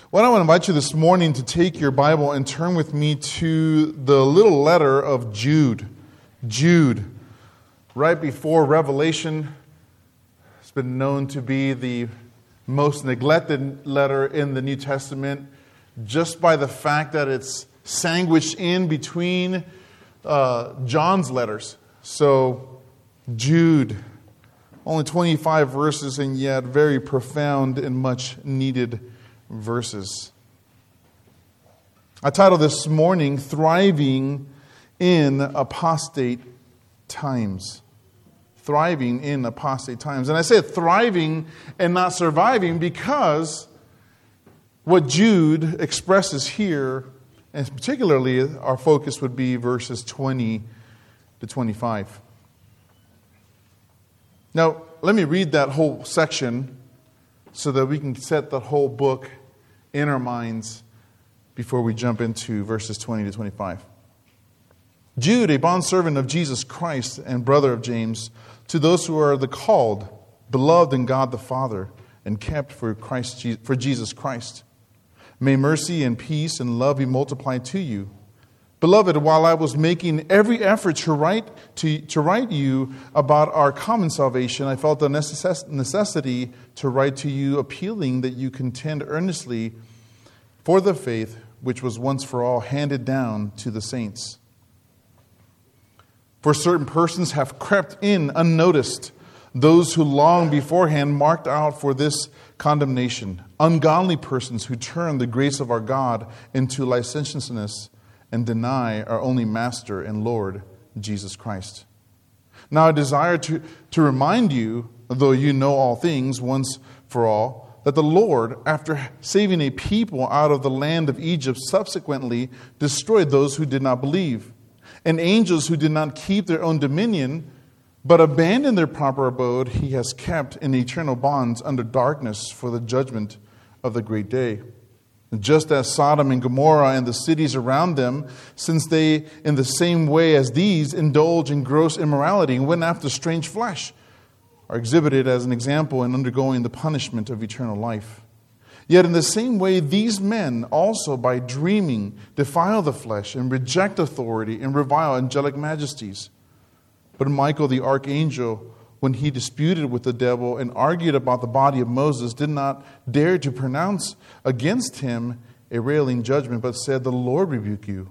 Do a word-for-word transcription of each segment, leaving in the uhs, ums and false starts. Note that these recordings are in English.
Well, I want to invite you this morning to take your Bible and turn with me to the little letter of Jude. Jude, right before Revelation, it's been known to be the most neglected letter in the New Testament, just by the fact that it's sandwiched in between uh, John's letters. So, Jude, only twenty-five verses, and yet very profound and much needed verses. I titled this morning, Thriving in Apostate Times. Thriving in apostate times. And I say thriving and not surviving because what Jude expresses here, and particularly our focus would be verses twenty to twenty-five. Now, let me read that whole section so that we can set the whole book in our minds before we jump into verses twenty to twenty-five. Jude, a bondservant of Jesus Christ and brother of James, to those who are the called, beloved in God the Father, and kept for Christ, for Jesus Christ. May mercy and peace and love be multiplied to you. Beloved, while I was making every effort to write to, to write you about our common salvation, I felt the necess- necessity to write to you, appealing that you contend earnestly for the faith which was once for all handed down to the saints. For certain persons have crept in unnoticed, those who long beforehand marked out for this condemnation, ungodly persons who turn the grace of our God into licentiousness and deny our only Master and Lord, Jesus Christ. Now I desire to, to remind you, though you know all things once for all, that the Lord, after saving a people out of the land of Egypt, subsequently destroyed those who did not believe, and angels who did not keep their own dominion, but abandoned their proper abode, he has kept in eternal bonds under darkness for the judgment of the great day. Just as Sodom and Gomorrah and the cities around them, since they, in the same way as these, indulge in gross immorality and went after strange flesh, are exhibited as an example in undergoing the punishment of eternal life. Yet in the same way, these men also, by dreaming, defile the flesh and reject authority and revile angelic majesties. But Michael the archangel, when he disputed with the devil and argued about the body of Moses, did not dare to pronounce against him a railing judgment, but said, "The Lord rebuke you."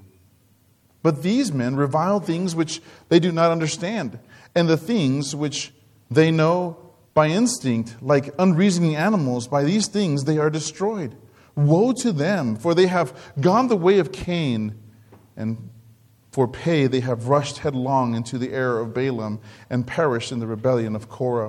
But these men revile things which they do not understand, and the things which they know by instinct, like unreasoning animals, by these things they are destroyed. Woe to them, for they have gone the way of Cain, and for pay they have rushed headlong into the error of Balaam and perished in the rebellion of Korah.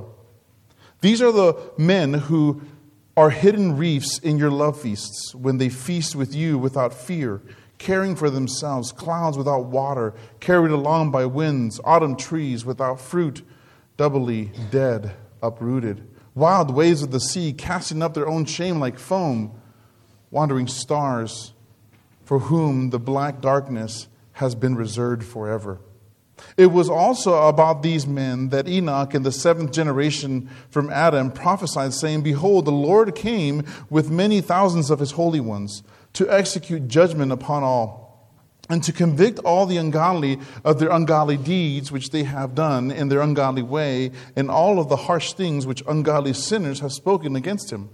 These are the men who are hidden reefs in your love feasts, when they feast with you without fear, caring for themselves, clouds without water, carried along by winds, autumn trees without fruit, doubly dead, uprooted, wild waves of the sea, casting up their own shame like foam, wandering stars, for whom the black darkness has been reserved forever. It was also about these men that Enoch in the seventh generation from Adam prophesied, saying, "Behold, the Lord came with many thousands of his holy ones to execute judgment upon all, and to convict all the ungodly of their ungodly deeds which they have done in their ungodly way, and all of the harsh things which ungodly sinners have spoken against him.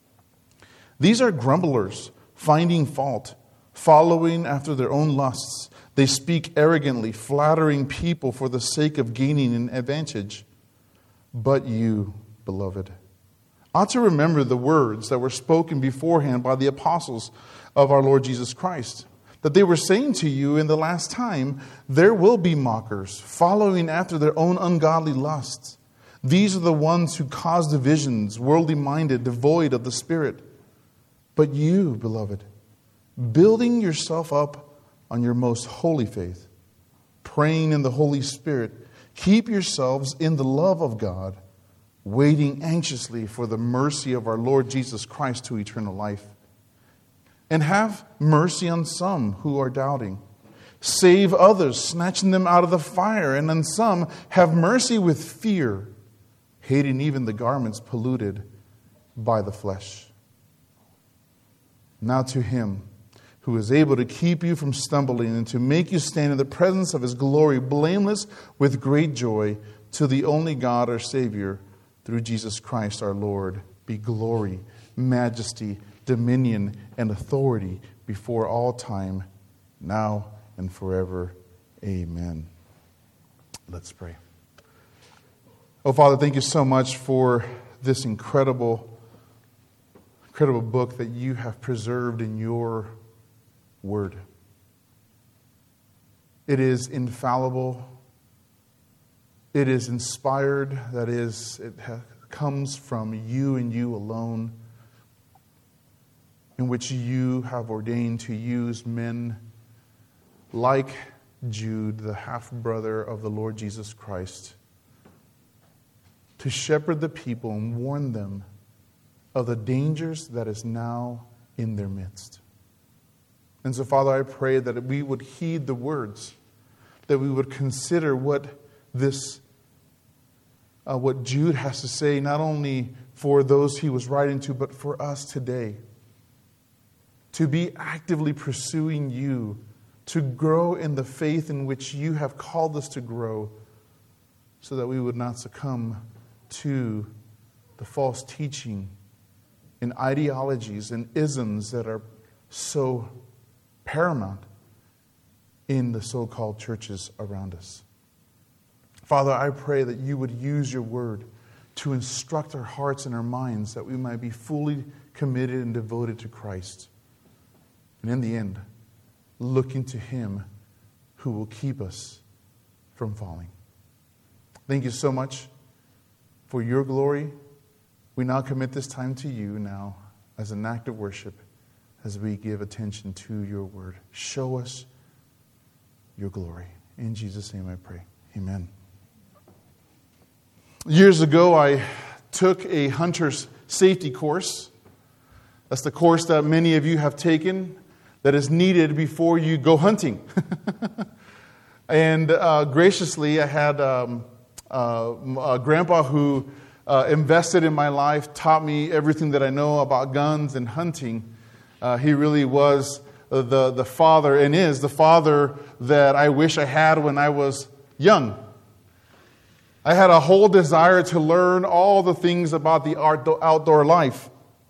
These are grumblers, finding fault, following after their own lusts. They speak arrogantly, flattering people for the sake of gaining an advantage. But you, beloved, ought to remember the words that were spoken beforehand by the apostles of our Lord Jesus Christ, that they were saying to you, in the last time there will be mockers, following after their own ungodly lusts. These are the ones who cause divisions, worldly minded, devoid of the Spirit. But you, beloved, building yourself up on your most holy faith, praying in the Holy Spirit, keep yourselves in the love of God, waiting anxiously for the mercy of our Lord Jesus Christ to eternal life. And have mercy on some who are doubting. Save others, snatching them out of the fire, and on some have mercy with fear, hating even the garments polluted by the flesh. Now to Him who is able to keep you from stumbling and to make you stand in the presence of His glory blameless with great joy, to the only God our Savior, through Jesus Christ our Lord, be glory, majesty, dominion, and authority before all time, now and forever. Amen. Let's pray. Oh, Father, thank you so much for this incredible, incredible book that you have preserved in your Word. It is infallible. It is inspired. That is, it ha- comes from you and you alone, in which you have ordained to use men like Jude, the half-brother of the Lord Jesus Christ, to shepherd the people and warn them of the dangers that is now in their midst. And so, Father, I pray that we would heed the words, that we would consider what this, uh, what Jude has to say, not only for those he was writing to, but for us today. To be actively pursuing you, to grow in the faith in which you have called us to grow, so that we would not succumb to the false teaching and ideologies and isms that are so paramount in the so-called churches around us. Father, I pray that you would use your word to instruct our hearts and our minds, that we might be fully committed and devoted to Christ. And in the end, looking to Him who will keep us from falling. Thank you so much for your glory. We now commit this time to you now as an act of worship, as we give attention to your word. Show us your glory. In Jesus' name I pray. Amen. Years ago, I took a hunter's safety course. That's the course that many of you have taken, that is needed before you go hunting. And uh, graciously, I had um, uh, a grandpa who uh, invested in my life, taught me everything that I know about guns and hunting. Uh, he really was the, the father, and is the father that I wish I had when I was young. I had a whole desire to learn all the things about the outdoor life.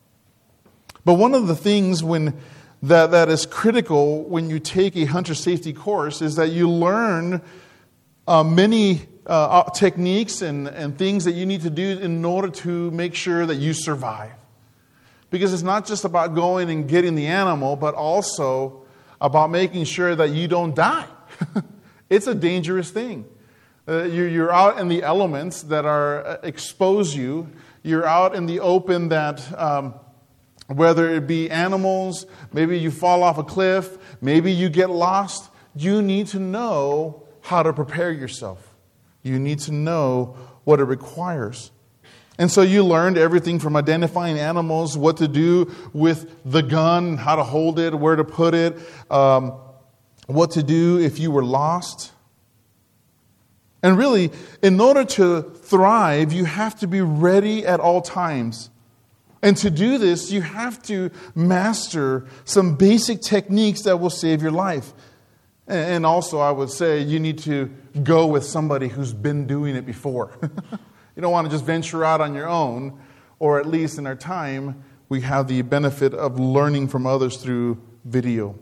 But one of the things when that, that is critical when you take a hunter safety course is that you learn uh, many uh, techniques and, and things that you need to do in order to make sure that you survive. Because it's not just about going and getting the animal, but also about making sure that you don't die. It's a dangerous thing. Uh, you're, you're out in the elements that are uh, expose you. You're out in the open that, um, whether it be animals, maybe you fall off a cliff, maybe you get lost. You need to know how to prepare yourself. You need to know what it requires. And so you learned everything from identifying animals, what to do with the gun, how to hold it, where to put it, um, what to do if you were lost. And really, in order to thrive, you have to be ready at all times. And to do this, you have to master some basic techniques that will save your life. And also, I would say, you need to go with somebody who's been doing it before. You don't want to just venture out on your own, or at least in our time, we have the benefit of learning from others through video.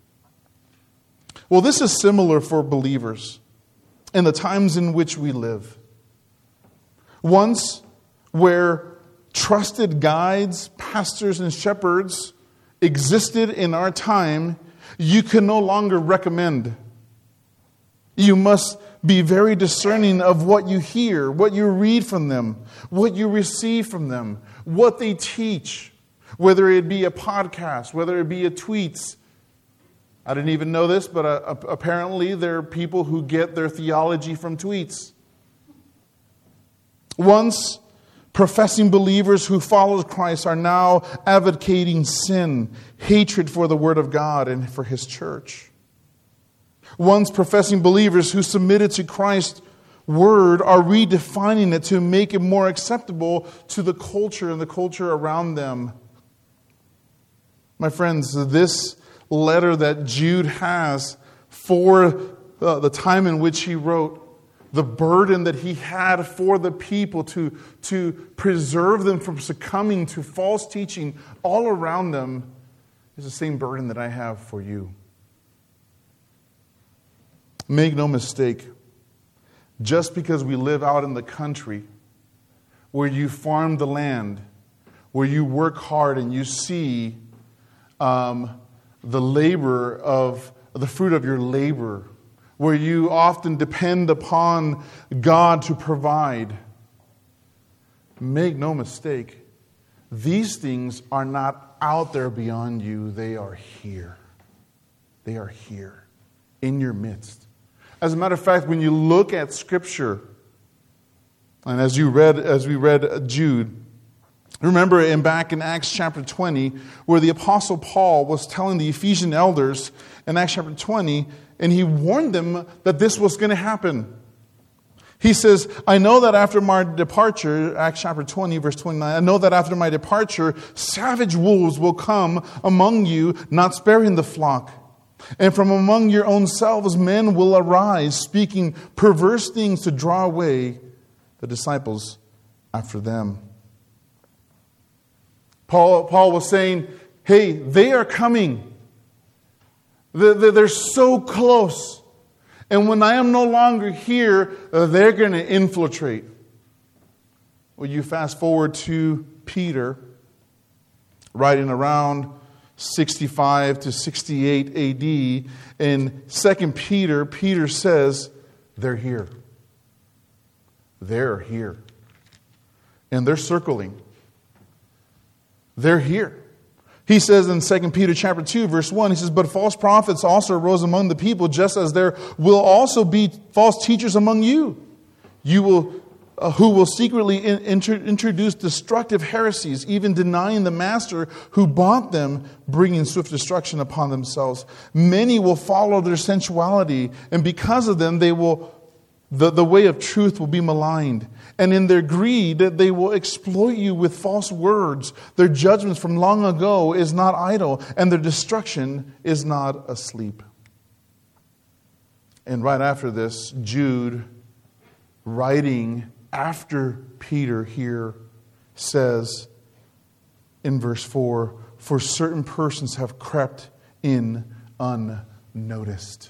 Well, this is similar for believers in the times in which we live. Once, where trusted guides, pastors, and shepherds existed in our time, you can no longer recommend. You must be very discerning of what you hear, what you read from them, what you receive from them, what they teach, whether it be a podcast, whether it be a tweets. I didn't even know this, but uh, apparently there are people who get their theology from tweets. Once, professing believers who follow Christ are now advocating sin, hatred for the Word of God and for His church. Once, professing believers who submitted to Christ's Word are redefining it to make it more acceptable to the culture and the culture around them. My friends, this letter that Jude has for uh, the time in which he wrote, the burden that he had for the people to, to preserve them from succumbing to false teaching all around them, is the same burden that I have for you. Make no mistake, just because we live out in the country where you farm the land, where you work hard and you see um, the labor of the fruit of your labor, where you often depend upon God to provide. Make no mistake, these things are not out there beyond you. They are here. They are here in your midst. As a matter of fact, when you look at Scripture, and as you read, as we read Jude, remember in back in Acts chapter twenty, where the Apostle Paul was telling the Ephesian elders in Acts chapter twenty, and he warned them that this was going to happen. He says, I know that after my departure, Acts chapter twenty, verse twenty-nine, I know that after my departure, savage wolves will come among you, not sparing the flock. And from among your own selves, men will arise, speaking perverse things to draw away the disciples after them. Paul, Paul was saying, hey, they are coming. They're so close. And when I am no longer here, they're going to infiltrate. Well, you fast forward to Peter, writing around sixty-five to sixty-eight A D. In Second Peter, Peter says, they're here. They're here. And they're circling. They're here. He says in Second Peter chapter two, verse one, he says, but false prophets also arose among the people, just as there will also be false teachers among you. You will, uh, who will secretly in, inter, introduce destructive heresies, even denying the master who bought them, bringing swift destruction upon themselves. Many will follow their sensuality, and because of them, they will the, the way of truth will be maligned. And in their greed, they will exploit you with false words. Their judgments from long ago is not idle, and their destruction is not asleep. And right after this, Jude, writing after Peter here, says in verse four, for certain persons have crept in unnoticed.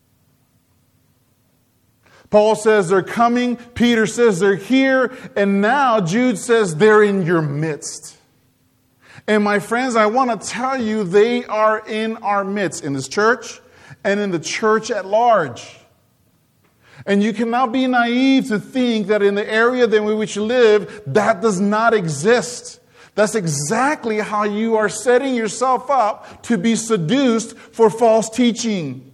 Paul says they're coming. Peter says they're here. And now Jude says they're in your midst. And my friends, I want to tell you, they are in our midst, in this church and in the church at large. And you cannot be naive to think that in the area in which you live, that does not exist. That's exactly how you are setting yourself up to be seduced for false teaching.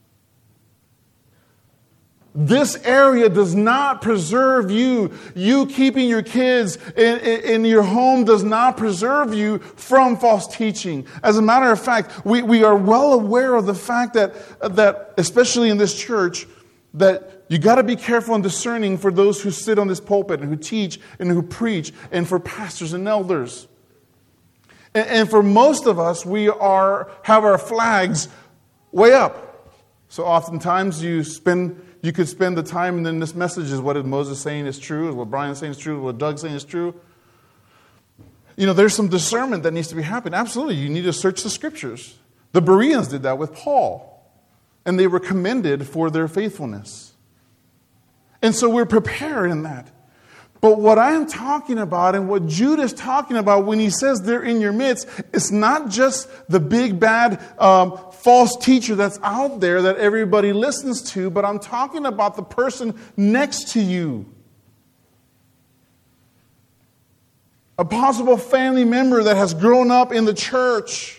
This area does not preserve you. You keeping your kids in, in, in your home does not preserve you from false teaching. As a matter of fact, we, we are well aware of the fact that, that, especially in this church, that you got to be careful and discerning for those who sit on this pulpit and who teach and who preach, and for pastors and elders. And, and for most of us, we are have our flags way up. So oftentimes you spend... You could spend the time, and then this message is what Moses saying is true, is what Brian's saying is true, what Doug's saying is true. You know, there's some discernment that needs to be happening. Absolutely, you need to search the Scriptures. The Bereans did that with Paul, and they were commended for their faithfulness. And so we're prepared in that. But what I'm talking about and what Jude is talking about when he says they're in your midst, it's not just the big bad um, false teacher that's out there that everybody listens to, but I'm talking about the person next to you. A possible family member that has grown up in the church,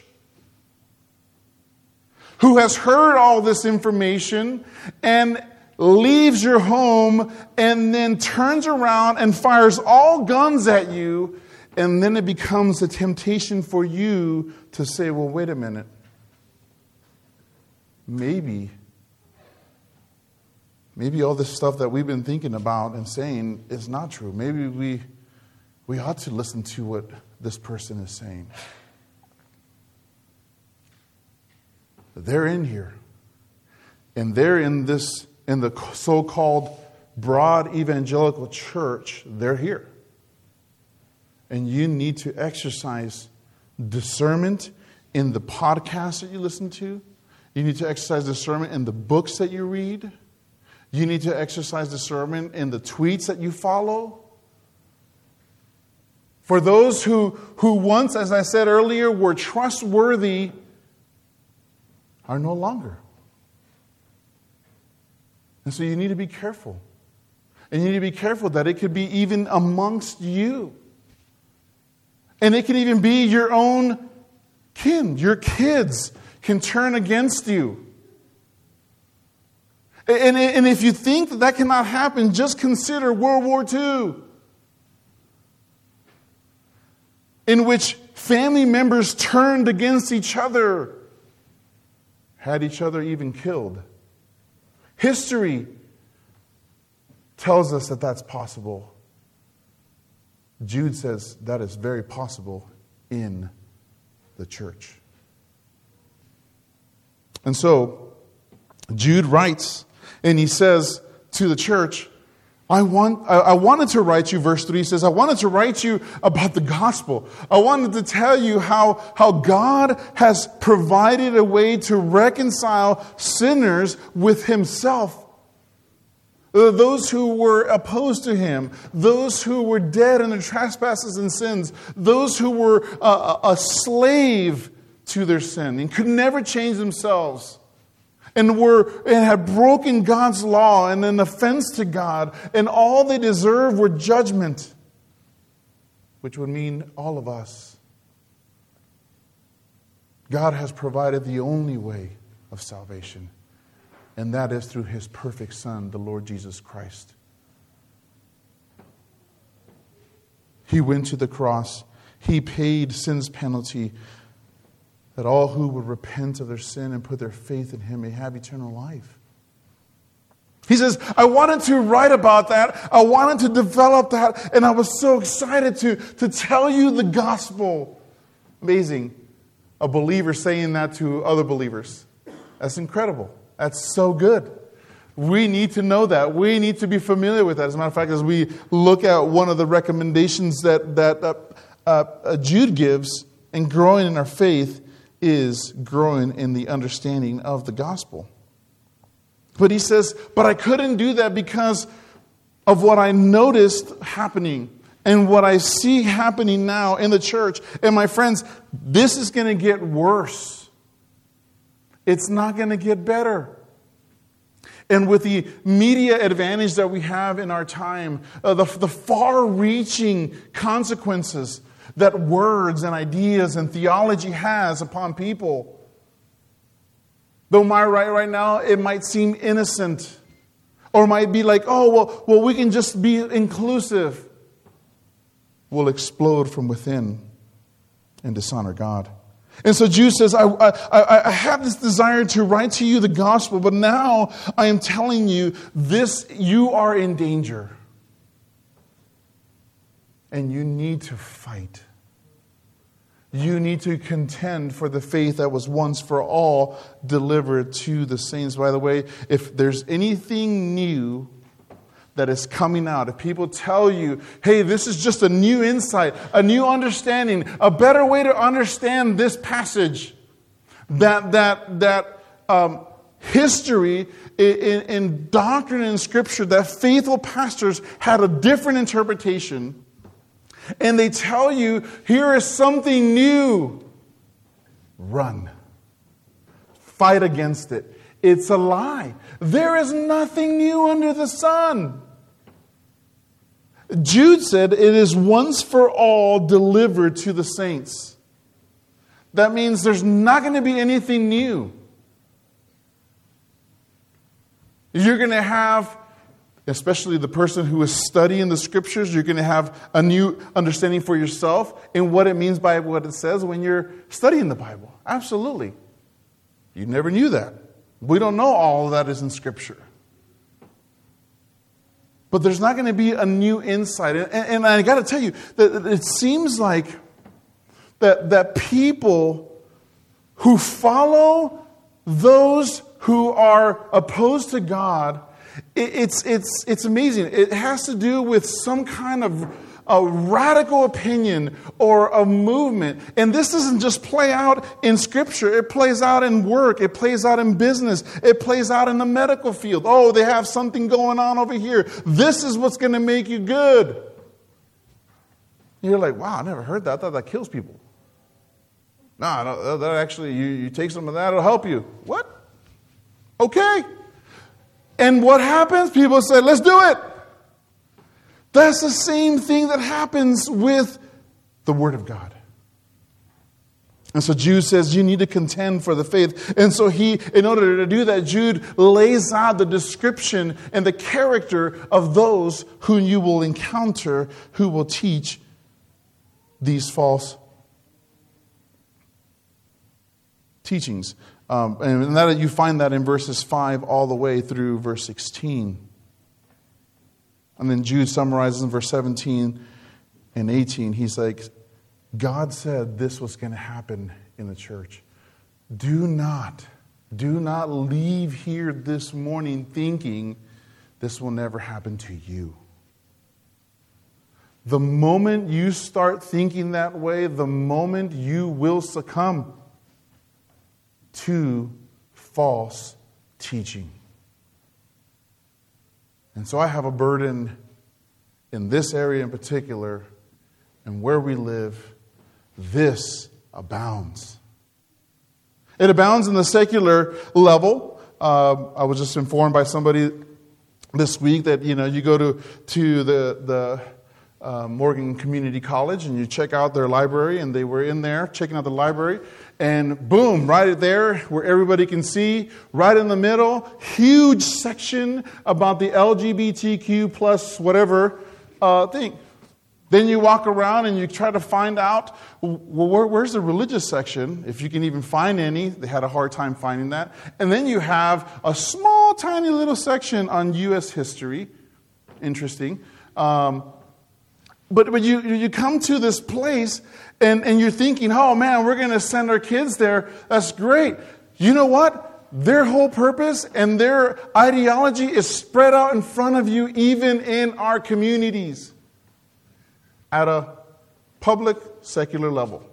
who has heard all this information and leaves your home and then turns around and fires all guns at you, and then it becomes a temptation for you to say, well, wait a minute. Maybe, maybe all this stuff that we've been thinking about and saying is not true. Maybe we, we ought to listen to what this person is saying. they're in here. And they're in this, in the so-called broad evangelical church, they're here. And you need to exercise discernment in the podcasts that you listen to. You need to exercise discernment in the books that you read. You need to exercise discernment in the tweets that you follow. For those who, who once, as I said earlier, were trustworthy, are no longer. And so you need to be careful. And you need to be careful that it could be even amongst you. And it can even be your own kin. Your kids can turn against you. And, and if you think that that cannot happen, just consider World War Two, in which family members turned against each other, had each other even killed. History tells us that that's possible. Jude says that is very possible in the church. And so, Jude writes, and he says to the church, I want, I wanted to write you, verse three says, I wanted to write you about the gospel. I wanted to tell you how, how God has provided a way to reconcile sinners with himself. Those who were opposed to him, those who were dead in their trespasses and sins, those who were a, a slave to their sin and could never change themselves, and were and had broken God's law and an offense to God, and all they deserved were judgment, which would mean all of us. God has provided the only way of salvation, and that is through his perfect Son, the Lord Jesus Christ. He went to the cross. He paid sin's penalty, that all who would repent of their sin and put their faith in him may have eternal life. He says, I wanted to write about that. I wanted to develop that. And I was so excited to, to tell you the gospel. Amazing. A believer saying that to other believers. That's incredible. That's so good. We need to know that. We need to be familiar with that. As a matter of fact, as we look at one of the recommendations that, that uh, uh, Jude gives in growing in our faith, is growing in the understanding of the gospel. But he says, but I couldn't do that because of what I noticed happening and what I see happening now in the church. And my friends, this is going to get worse. It's not going to get better. And with the media advantage that we have in our time, uh, the, the far-reaching consequences that words and ideas and theology has upon people. Though my right right now, it might seem innocent. Or might be like, oh, well, well, we can just be inclusive. Will explode from within and dishonor God. And so Jude says, I, I, I have this desire to write to you the gospel, but now I am telling you this, you are in danger. And you need to fight. You need to contend for the faith that was once for all delivered to the saints. By the way, if there's anything new that is coming out, if people tell you, hey, this is just a new insight, a new understanding, a better way to understand this passage, that that that um, history in, in doctrine and Scripture, that faithful pastors had a different interpretation, and they tell you, here is something new. Run. Fight against it. It's a lie. There is nothing new under the sun. Jude said it is once for all delivered to the saints. That means there's not going to be anything new. You're going to have, especially the person who is studying the Scriptures, you're going to have a new understanding for yourself in what it means by what it says when you're studying the Bible. Absolutely. You never knew that. We don't know all of that is in Scripture. But there's not going to be a new insight. And, and I got to tell you, that it seems like that, that people who follow those who are opposed to God, it, it's, it's, it's amazing. It has to do with some kind of a radical opinion or a movement. And this doesn't just play out in Scripture. It plays out in work. It plays out in business. It plays out in the medical field. Oh, they have something going on over here. This is what's going to make you good. You're like, wow, I never heard that. I thought that kills people. No, no that actually, you, you take some of that, it'll help you. What? Okay. And what happens? People say, let's do it. That's the same thing that happens with the Word of God. And so Jude says you need to contend for the faith. And so he, in order to do that, Jude lays out the description and the character of those whom you will encounter who will teach these false teachings. Um, and that you find that in verses five all the way through verse sixteen. And then Jude summarizes in verse seventeen and eighteen. He's like, God said this was going to happen in the church. Do not, do not leave here this morning thinking this will never happen to you. The moment you start thinking that way, the moment you will succumb to false teaching. And so I have a burden in this area in particular, and where we live, this abounds. It abounds in the secular level. Uh, I was just informed by somebody this week that, you know, you go to, to the, the uh, Morgan Community College and you check out their library, and they were in there checking out the library. And boom, right there where everybody can see, right in the middle, huge section about the L G B T Q plus whatever uh, thing. Then you walk around and you try to find out, well, where, where's the religious section? If you can even find any. They had a hard time finding that. And then you have a small, tiny little section on U S history. Interesting. Um, but but you, you come to this place and, and you're thinking, oh man, we're going to send our kids there. That's great. You know what? Their whole purpose and their ideology is spread out in front of you, even in our communities, at a public, secular level.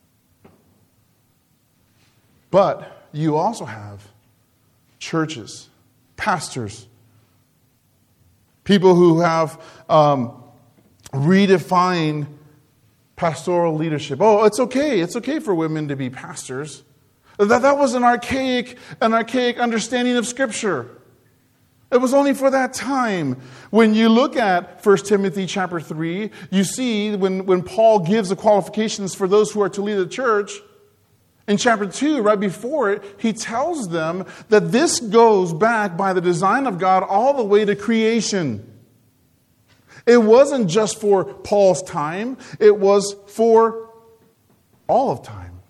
But you also have churches, pastors, people who have um, redefined pastoral leadership. Oh, it's okay. It's okay for women to be pastors. That, that was an archaic, an archaic understanding of Scripture. It was only for that time. When you look at First Timothy chapter three, you see when, when Paul gives the qualifications for those who are to lead the church, in chapter two, right before it, he tells them that this goes back by the design of God all the way to creation. It wasn't just for Paul's time, it was for all of time.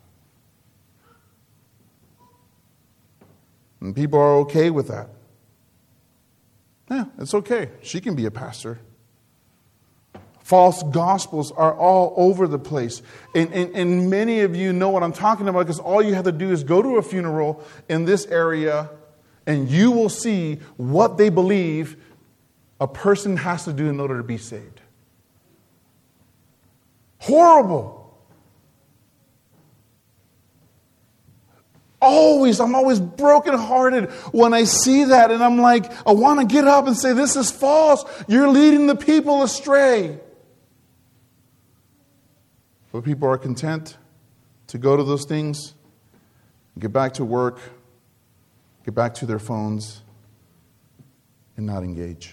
And people are okay with that. Yeah, it's okay. She can be a pastor. False gospels are all over the place. And, and, and many of you know what I'm talking about, because all you have to do is go to a funeral in this area and you will see what they believe a person has to do in order to be saved. Horrible. Always, I'm always brokenhearted when I see that, and I'm like, I want to get up and say, this is false. You're leading the people astray. But people are content to go to those things, get back to work, get back to their phones, and not engage.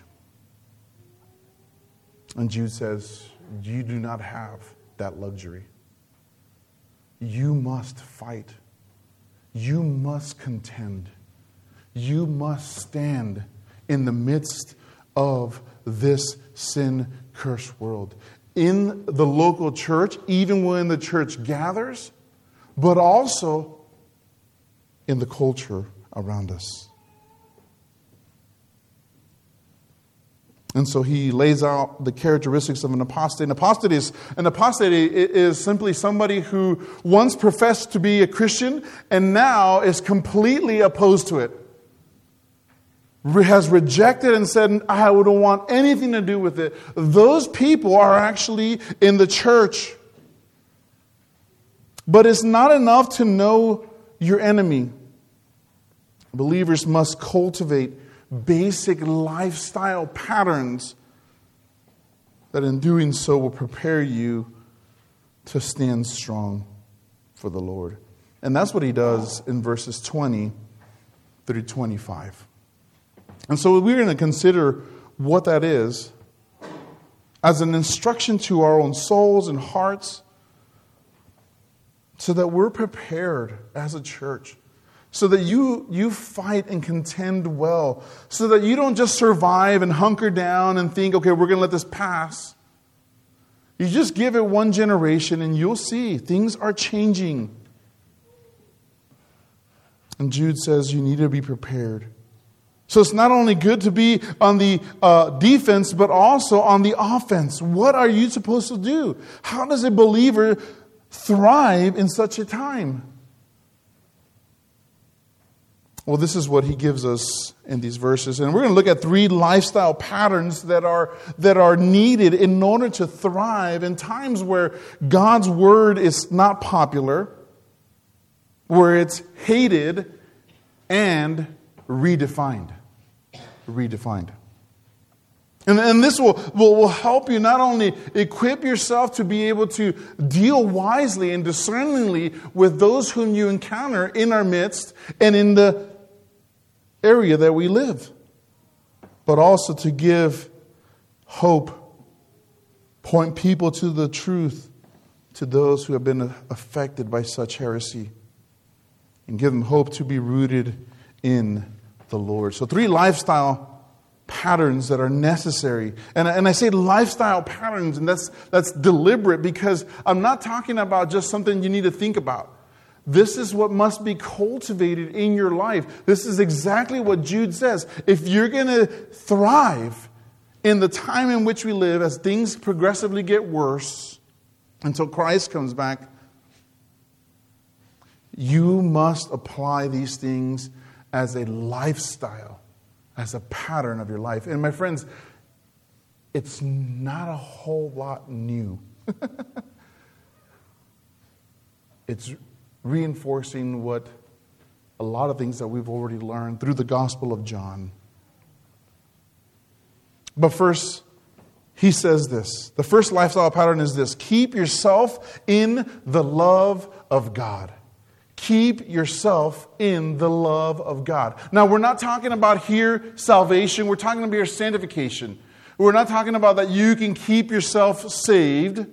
And Jude says, you do not have that luxury. You must fight. You must contend. You must stand in the midst of this sin-cursed world. In the local church, even when the church gathers, but also in the culture around us. And so he lays out the characteristics of an apostate. An apostate is, an apostate is simply somebody who once professed to be a Christian and now is completely opposed to it. Has rejected and said, I don't want anything to do with it. Those people are actually in the church. But it's not enough to know your enemy. Believers must cultivate basic lifestyle patterns that in doing so will prepare you to stand strong for the Lord. And that's what he does in verses twenty through twenty-five. And so we're going to consider what that is as an instruction to our own souls and hearts so that we're prepared as a church, so that you, you fight and contend well, so that you don't just survive and hunker down and think, okay, we're going to let this pass. You just give it one generation and you'll see things are changing. And Jude says you need to be prepared. So it's not only good to be on the uh, defense, but also on the offense. What are you supposed to do? How does a believer thrive in such a time? Well, this is what he gives us in these verses. And we're going to look at three lifestyle patterns that are, that are needed in order to thrive in times where God's word is not popular, where it's hated and redefined. Redefined. And, and this will, will, will help you not only equip yourself to be able to deal wisely and discerningly with those whom you encounter in our midst and in the area that we live, but also to give hope, point people to the truth to those who have been affected by such heresy, and give them hope to be rooted in the Lord. So three lifestyle patterns that are necessary. And, and I say lifestyle patterns, and that's that's deliberate because I'm not talking about just something you need to think about. This is what must be cultivated in your life. This is exactly what Jude says. If you're going to thrive in the time in which we live, as things progressively get worse until Christ comes back, you must apply these things as a lifestyle, as a pattern of your life. And my friends, it's not a whole lot new. It's reinforcing what a lot of things that we've already learned through the Gospel of John. But first, he says this. The first lifestyle pattern is this: keep yourself in the love of God. Keep yourself in the love of God. Now, we're not talking about here salvation. We're talking about here sanctification. We're not talking about that you can keep yourself saved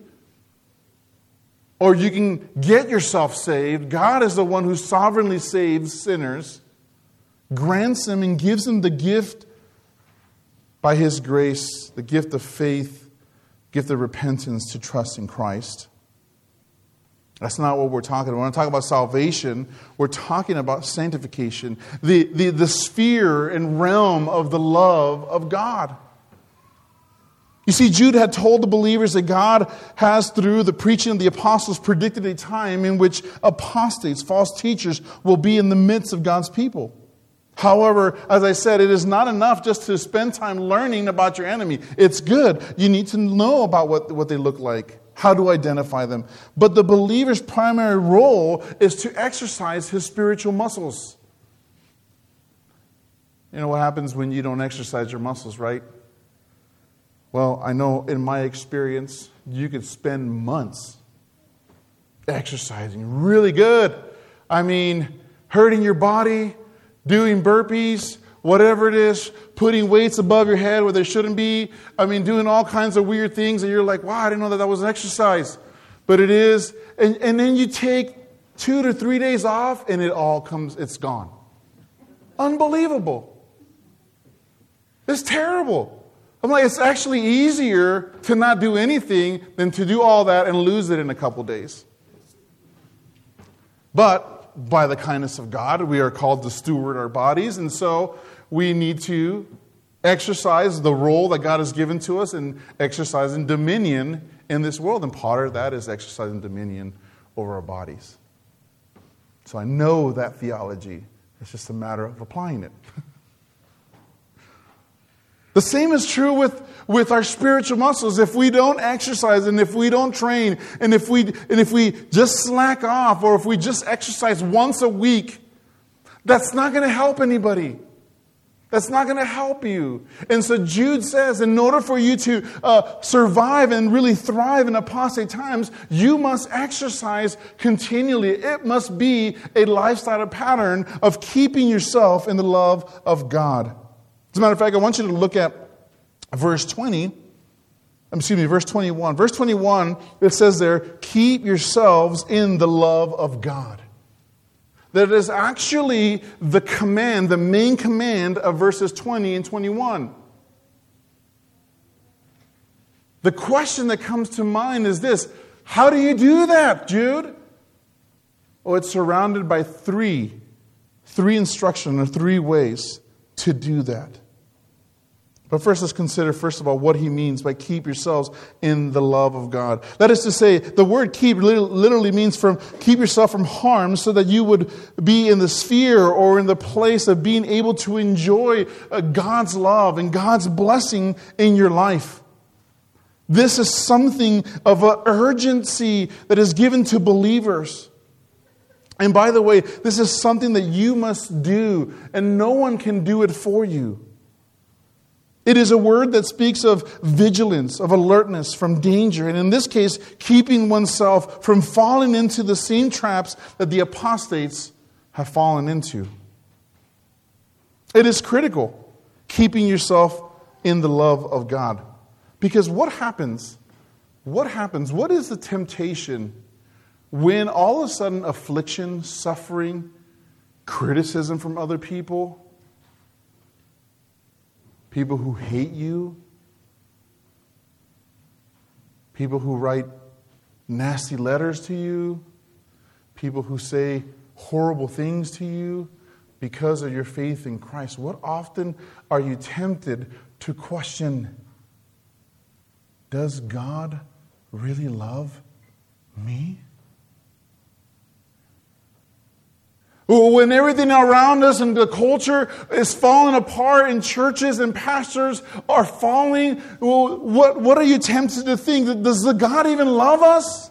or you can get yourself saved. God is the one who sovereignly saves sinners, grants them and gives them the gift by His grace, the gift of faith, gift of repentance to trust in Christ. That's not what we're talking about. When I talk about salvation, we're talking about sanctification, the, the, the sphere and realm of the love of God. You see, Jude had told the believers that God has, through the preaching of the apostles, predicted a time in which apostates, false teachers, will be in the midst of God's people. However, as I said, it is not enough just to spend time learning about your enemy. It's good. You need to know about what, what they look like, how to identify them. But the believer's primary role is to exercise his spiritual muscles. You know what happens when you don't exercise your muscles, right? Well, I know in my experience, you could spend months exercising really good. I mean, hurting your body, doing burpees, whatever it is, putting weights above your head where they shouldn't be. I mean, doing all kinds of weird things. And you're like, wow, I didn't know that that was an exercise. But it is. And, and then you take two to three days off and it all comes, it's gone. Unbelievable. It's terrible. I'm like, it's actually easier to not do anything than to do all that and lose it in a couple days. But by the kindness of God, we are called to steward our bodies. And so we need to exercise the role that God has given to us and exercising dominion in this world. And part of that is exercising dominion over our bodies. So I know that theology. It's just a matter of applying it. The same is true with, with our spiritual muscles. If we don't exercise and if we don't train and if we and if we just slack off or if we just exercise once a week, that's not going to help anybody. That's not going to help you. And so Jude says, in order for you to uh, survive and really thrive in apostate times, you must exercise continually. It must be a lifestyle pattern of keeping yourself in the love of God. As a matter of fact, I want you to look at verse twenty. Excuse me, verse twenty-one. Verse twenty-one, it says there, keep yourselves in the love of God. That is actually the command, the main command of verses twenty and twenty-one. The question that comes to mind is this: how do you do that, Jude? Oh, it's surrounded by three, three instructions or three ways to do that. But first, let's consider, first of all, what he means by keep yourselves in the love of God. That is to say, the word keep literally means from keep yourself from harm so that you would be in the sphere or in the place of being able to enjoy God's love and God's blessing in your life. This is something of an urgency that is given to believers. And by the way, this is something that you must do, and no one can do it for you. It is a word that speaks of vigilance, of alertness, from danger, and in this case, keeping oneself from falling into the same traps that the apostates have fallen into. It is critical, keeping yourself in the love of God. Because what happens, what happens, what is the temptation when all of a sudden affliction, suffering, criticism from other people, people who hate you, people who write nasty letters to you, people who say horrible things to you because of your faith in Christ. What often are you tempted to question, does God really love me? When everything around us and the culture is falling apart and churches and pastors are falling, well, what, what are you tempted to think? Does the God even love us?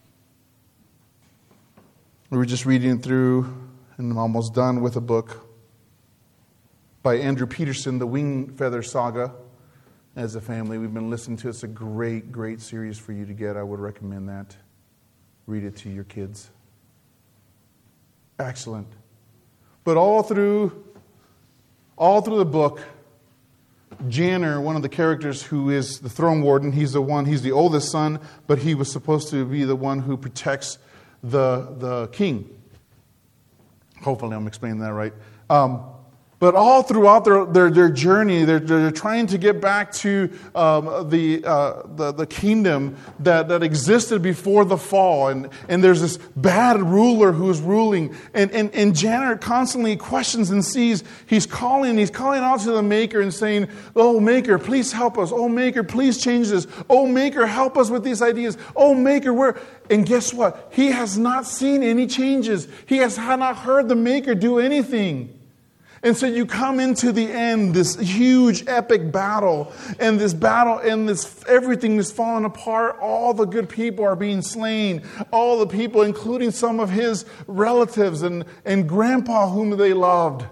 We were just reading through, and I'm almost done with a book by Andrew Peterson, The Wing Feather Saga. As a family, we've been listening to it. It's a great, great series for you to get. I would recommend that. Read it to your kids. Excellent. But all through, all through the book, Janner, one of the characters who is the throne warden, he's the one, he's the oldest son, but he was supposed to be the one who protects the, the king. Hopefully I'm explaining that right. Um, But all throughout their, their, their journey, they're, they're trying to get back to um, the, uh, the the kingdom that, that existed before the fall. And, and there's this bad ruler who's ruling. And, and, and Janner constantly questions and sees, he's calling, he's calling out to the Maker and saying, oh, Maker, please help us. Oh, Maker, please change this. Oh, Maker, help us with these ideas. Oh, Maker, where... And guess what? He has not seen any changes. He has not heard the Maker do anything. And so you come into the end, this huge epic battle, and this battle, and this everything is falling apart. All the good people are being slain. All the people, including some of his relatives and, and grandpa whom they loved.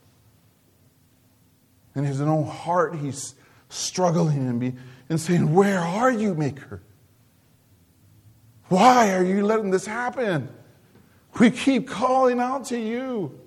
In his own heart, he's struggling and, be, and saying, where are you, Maker? Why are you letting this happen? We keep calling out to you.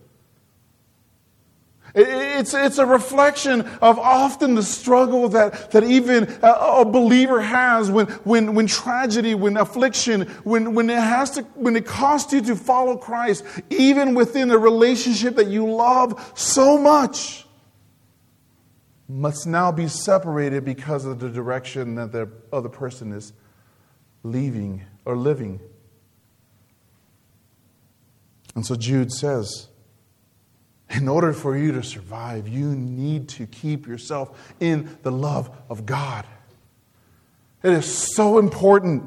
It's, it's a reflection of often the struggle that, that even a, a believer has when, when, when tragedy, when affliction, when, when, it has to, when it costs you to follow Christ, even within a relationship that you love so much, must now be separated because of the direction that the other person is leaving or living. And so Jude says, In order for you to survive, you need to keep yourself in the love of God. It is so important.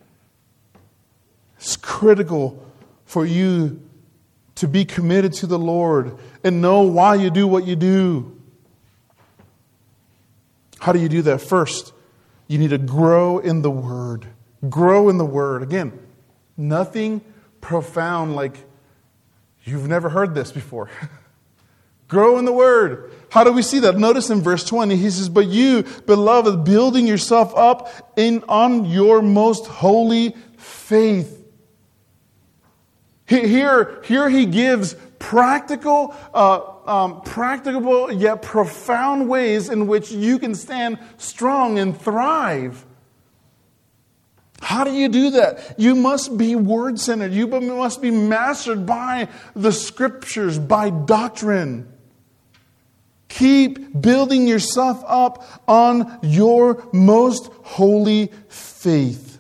It's critical for you to be committed to the Lord and know why you do what you do. How do you do that? First, you need to grow in the Word. Grow in the Word. Again, nothing profound like you've never heard this before. Grow in the Word. How do we see that? Notice in verse twenty, he says, "But you, beloved, building yourself up in on your most holy faith." Here, here he gives practical, uh, um, practicable yet profound ways in which you can stand strong and thrive. How do you do that? You must be word-centered. You must be mastered by the Scriptures, by doctrine. Keep building yourself up on your most holy faith.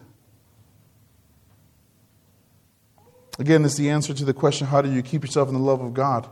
Again, it's the answer to the question, how do you keep yourself in the love of God?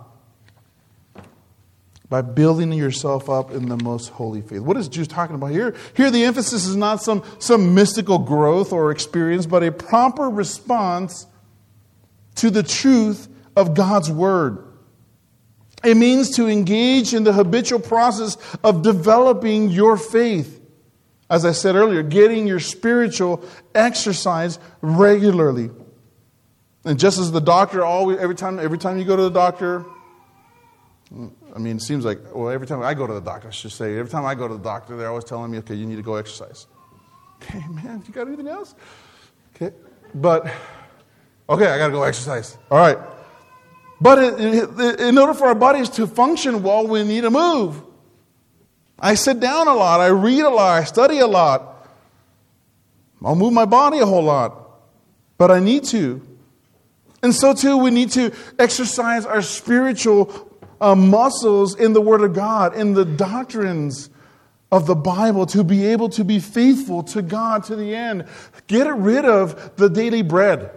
By building yourself up in the most holy faith. What is Jude talking about here? Here the emphasis is not some, some mystical growth or experience, but a proper response to the truth of God's Word. It means to engage in the habitual process of developing your faith. As I said earlier, getting your spiritual exercise regularly. And just as the doctor always, every time, every time you go to the doctor, I mean, it seems like, well, every time I go to the doctor, I should say, every time I go to the doctor, they're always telling me, okay, you need to go exercise. Okay, man, you got anything else? Okay, but, okay, I got to go exercise. All right. But in order for our bodies to function well, we need to move. I sit down a lot. I read a lot. I study a lot. I'll move my body a whole lot. But I need to. And so too, we need to exercise our spiritual uh, muscles in the Word of God, in the doctrines of the Bible, to be able to be faithful to God to the end. Get rid of the daily bread.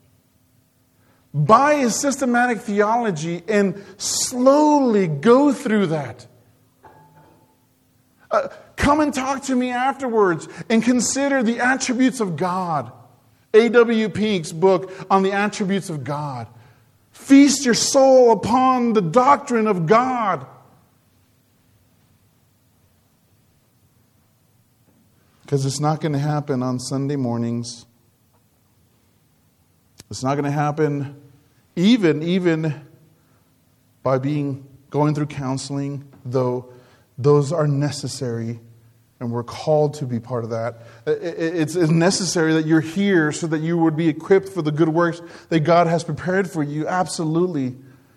Buy a systematic theology and slowly go through that. Uh, come and talk to me afterwards and consider the attributes of God. A W Peak's book on the attributes of God. Feast your soul upon the doctrine of God. Because it's not going to happen on Sunday mornings. It's not going to happen even, even by being going through counseling, though those are necessary and we're called to be part of that. It's necessary that you're here so that you would be equipped for the good works that God has prepared for you. Absolutely.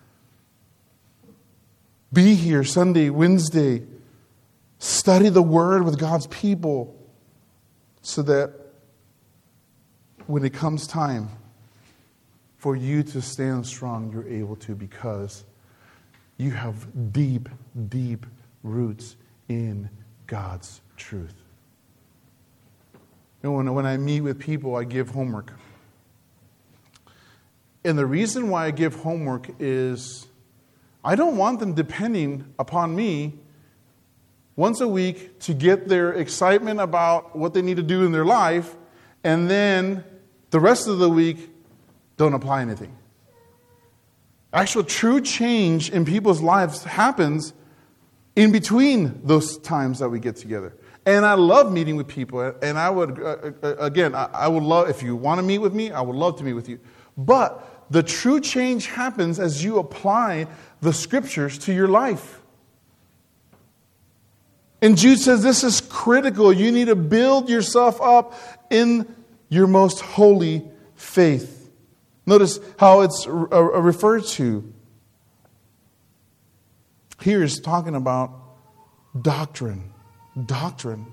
Be here Sunday, Wednesday. Study the Word with God's people so that when it comes time for you to stand strong, you're able to, because you have deep, deep roots in God's truth. You know, when, when I meet with people, I give homework. And the reason why I give homework is I don't want them depending upon me once a week to get their excitement about what they need to do in their life, and then the rest of the week don't apply anything. Actual true change in people's lives happens in between those times that we get together. And I love meeting with people. And I would, uh, again, I, I would love, if you want to meet with me, I would love to meet with you. But the true change happens as you apply the Scriptures to your life. And Jude says this is critical. You need to build yourself up in your most holy faith. Notice how it's referred to. Here is talking about doctrine. Doctrine.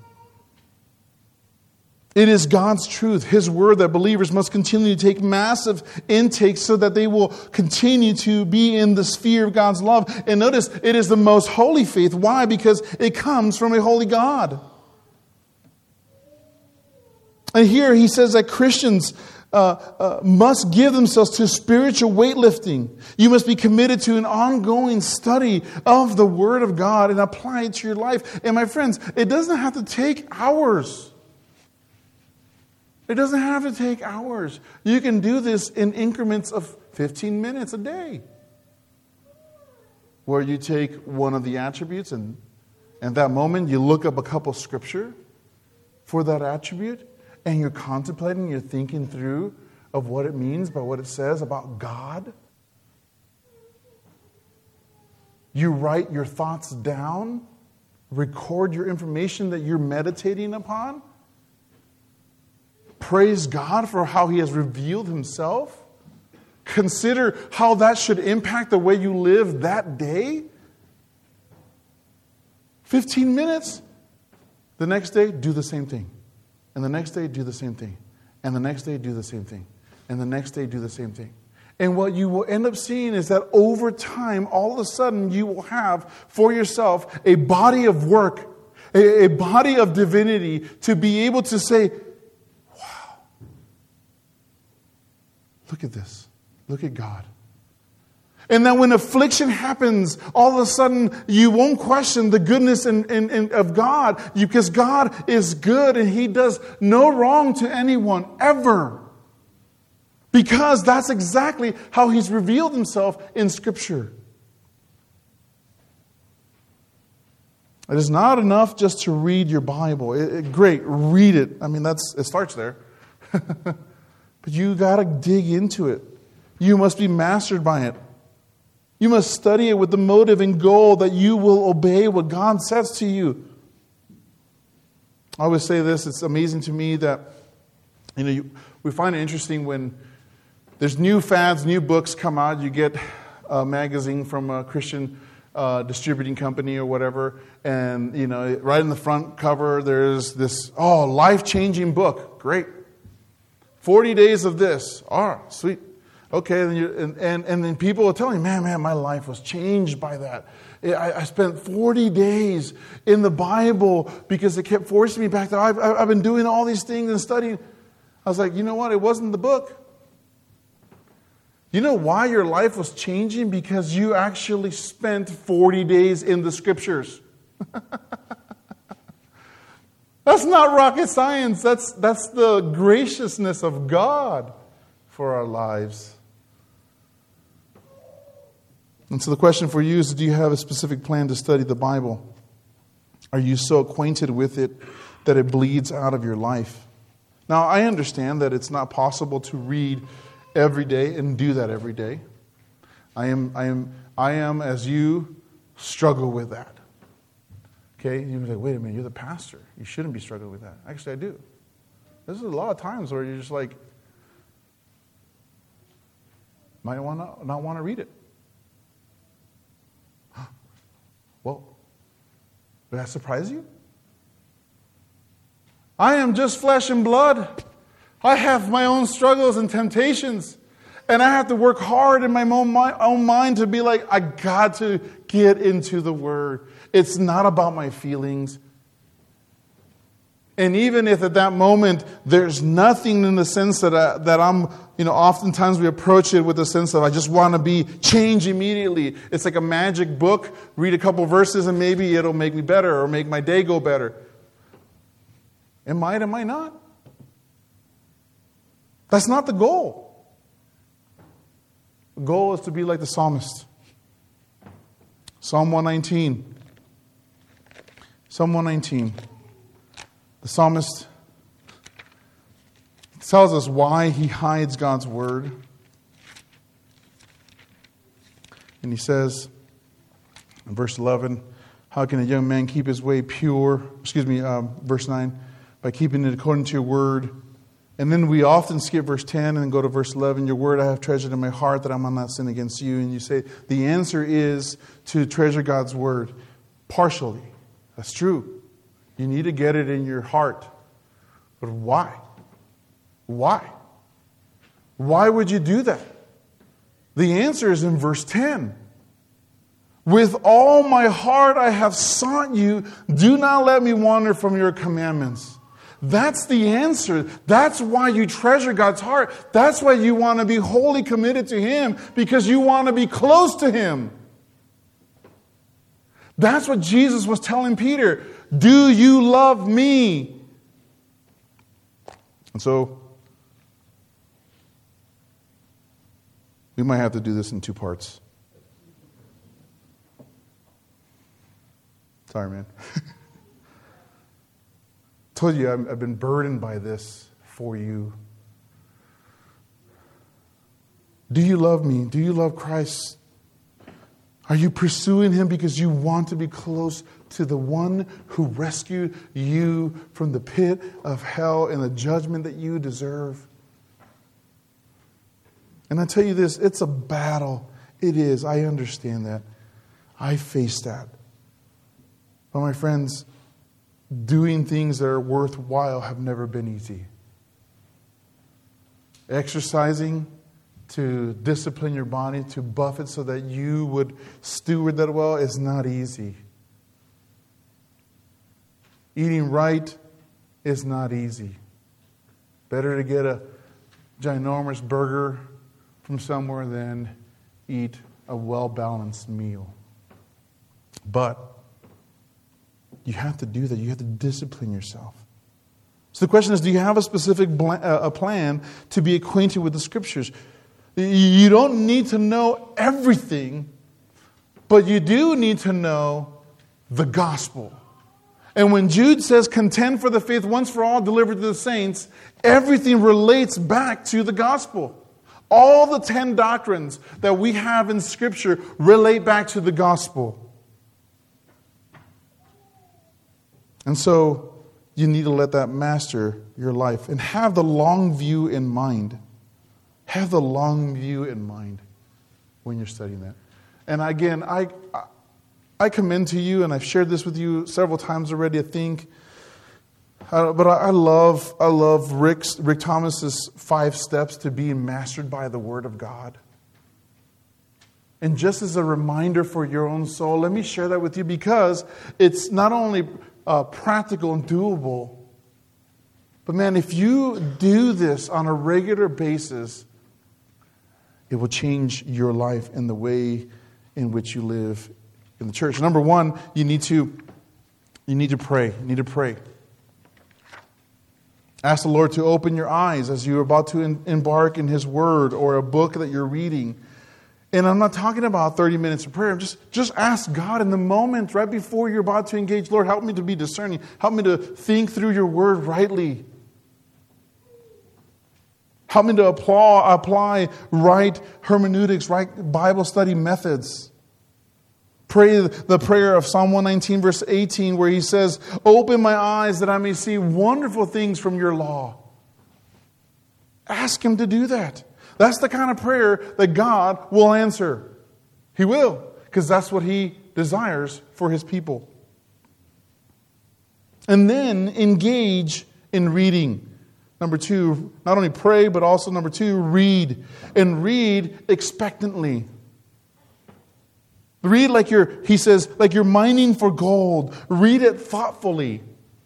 It is God's truth, His Word, that believers must continue to take massive intakes so that they will continue to be in the sphere of God's love. And notice, it is the most holy faith. Why? Because it comes from a holy God. And here he says that Christians uh, uh, must give themselves to spiritual weightlifting. You must be committed to an ongoing study of the Word of God and apply it to your life. And my friends, it doesn't have to take hours. It doesn't have to take hours. You can do this in increments of fifteen minutes a day, where you take one of the attributes and at that moment you look up a couple scripture for that attribute, and you're contemplating, you're thinking through of what it means by what it says about God. You write your thoughts down, record your information that you're meditating upon. Praise God for how He has revealed Himself. Consider how that should impact the way you live that day. fifteen minutes. The next day, do the same thing. And the next day, do the same thing. And the next day, do the same thing. And the next day, do the same thing. And what you will end up seeing is that over time, all of a sudden, you will have for yourself a body of work, a, a body of divinity to be able to say, wow, look at this. Look at God. And that when affliction happens, all of a sudden you won't question the goodness in, in, in, of God, because God is good and He does no wrong to anyone ever. Because that's exactly how He's revealed Himself in Scripture. It is not enough just to read your Bible. It, it, great, read it. I mean, that's it starts there. But you got to dig into it. You must be mastered by it. You must study it with the motive and goal that you will obey what God says to you. I always say this, it's amazing to me that, you know, you, we find it interesting when there's new fads, new books come out. You get a magazine from a Christian uh, distributing company or whatever, and, you know, right in the front cover, there's this, oh, life-changing book. Great. forty days of this. All right, sweet. Okay, and, you, and, and, and then people will tell me, man, man, my life was changed by that. I, I spent forty days in the Bible because it kept forcing me back there. I've, I've been doing all these things and studying. I was like, you know what? It wasn't the book. You know why your life was changing? Because you actually spent forty days in the Scriptures. That's not rocket science. That's, that's the graciousness of God for our lives. And so the question for you is, do you have a specific plan to study the Bible? Are you so acquainted with it that it bleeds out of your life? Now, I understand that it's not possible to read every day and do that every day. I am, I am, I am, as you, struggle with that. Okay? You're like, wait a minute, you're the pastor. You shouldn't be struggling with that. Actually, I do. There's a lot of times where you're just like, might want to not want to read it. Well, did that surprise you? I am just flesh and blood. I have my own struggles and temptations. And I have to work hard in my own mind to be like, I got to get into the Word. It's not about my feelings. And even if at that moment there's nothing in the sense that, I, that I'm, you know, oftentimes we approach it with the sense of I just want to be changed immediately. It's like a magic book. Read a couple verses and maybe it'll make me better or make my day go better. It might, it might not. That's not the goal. The goal is to be like the psalmist. Psalm one nineteen. Psalm one nineteen. The psalmist tells us why he hides God's word. And he says in verse eleven, how can a young man keep his way pure? Excuse me, um, verse nine, by keeping it according to your word. And then we often skip verse ten and go to verse eleven. Your word I have treasured in my heart that I might not sin against you. And you say the answer is to treasure God's word partially. That's true. You need to get it in your heart. But why? Why? Why would you do that? The answer is in verse ten. With all my heart I have sought you. Do not let me wander from your commandments. That's the answer. That's why you treasure God's heart. That's why you want to be wholly committed to Him, because you want to be close to Him. That's what Jesus was telling Peter. Do you love me? And so, we might have to do this in two parts. Sorry, man. Told you I've, I've been burdened by this for you. Do you love me? Do you love Christ? Are you pursuing Him because you want to be close to the one who rescued you from the pit of hell and the judgment that you deserve? And I tell you this, it's a battle. It is. I understand that. I face that. But my friends, doing things that are worthwhile have never been easy. Exercising to discipline your body, to buff it so that you would steward that well is not easy. Eating right is not easy. Better to get a ginormous burger from somewhere than eat a well-balanced meal. But you have to do that. You have to discipline yourself. So the question is, do you have a specific bl- uh, a plan to be acquainted with the Scriptures? You don't need to know everything, but you do need to know the gospel. And when Jude says, contend for the faith once for all delivered to the saints, everything relates back to the gospel. All the ten doctrines that we have in Scripture relate back to the gospel. And so you need to let that master your life and have the long view in mind. Have the long view in mind when you're studying that. And again, I I commend to you, and I've shared this with you several times already, I think. Uh, but I, I love I love Rick's, Rick Thomas's five steps to being mastered by the Word of God. And just as a reminder for your own soul, let me share that with you, because it's not only uh, practical and doable, but man, if you do this on a regular basis, it will change your life and the way in which you live in the church. Number one, you need to you need to pray. You need to pray. Ask the Lord to open your eyes as you're about to in, embark in His Word or a book that you're reading. And I'm not talking about thirty minutes of prayer. Just, just ask God in the moment right before you're about to engage. Lord, help me to be discerning. Help me to think through your Word rightly. Help me to apply, apply right hermeneutics, right Bible study methods. Pray the prayer of Psalm one nineteen, verse eighteen, where he says, open my eyes that I may see wonderful things from your law. Ask Him to do that. That's the kind of prayer that God will answer. He will, because that's what He desires for His people. And then engage in reading. Number two, not only pray, but also number two, read. And read expectantly. Read like you're, he says, like you're mining for gold. Read it thoughtfully.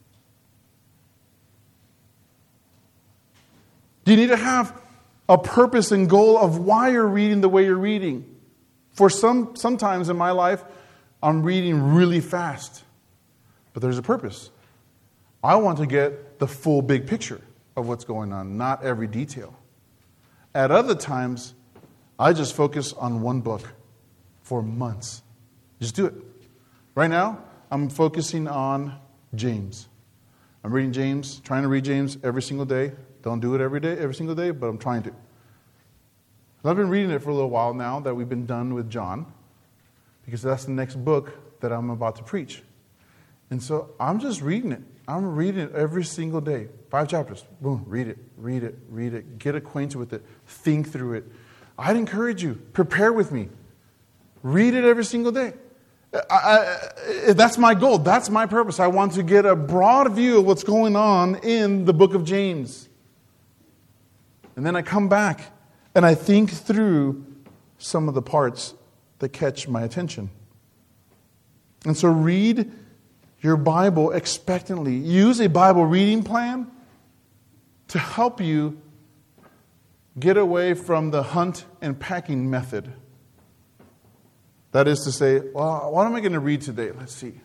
You need to have a purpose and goal of why you're reading the way you're reading. For some, sometimes in my life, I'm reading really fast. But there's a purpose. I want to get the full big picture of what's going on, not every detail. At other times, I just focus on one book for months. Just do it. Right now, I'm focusing on James. I'm reading James, trying to read James every single day. Don't do it every day, every single day, but I'm trying to. I've been reading it for a little while now that we've been done with John, because that's the next book that I'm about to preach. And so I'm just reading it. I'm reading it every single day. Five chapters. Boom. Read it. Read it. Read it. Get acquainted with it. Think through it. I'd encourage you. Prepare with me. Read it every single day. I, I, that's my goal. That's my purpose. I want to get a broad view of what's going on in the book of James. And then I come back and I think through some of the parts that catch my attention. And so read your Bible expectantly. Use a Bible reading plan to help you get away from the hunt and packing method. That is to say, well, what am I going to read today? Let's see.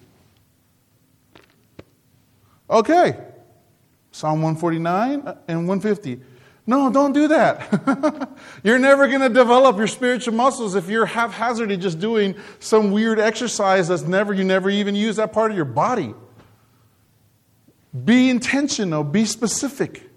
Okay. Psalm one forty-nine and one fifty. No, don't do that. You're never going to develop your spiritual muscles if you're haphazardly just doing some weird exercise that's never, you never even use that part of your body. Be intentional. Be specific.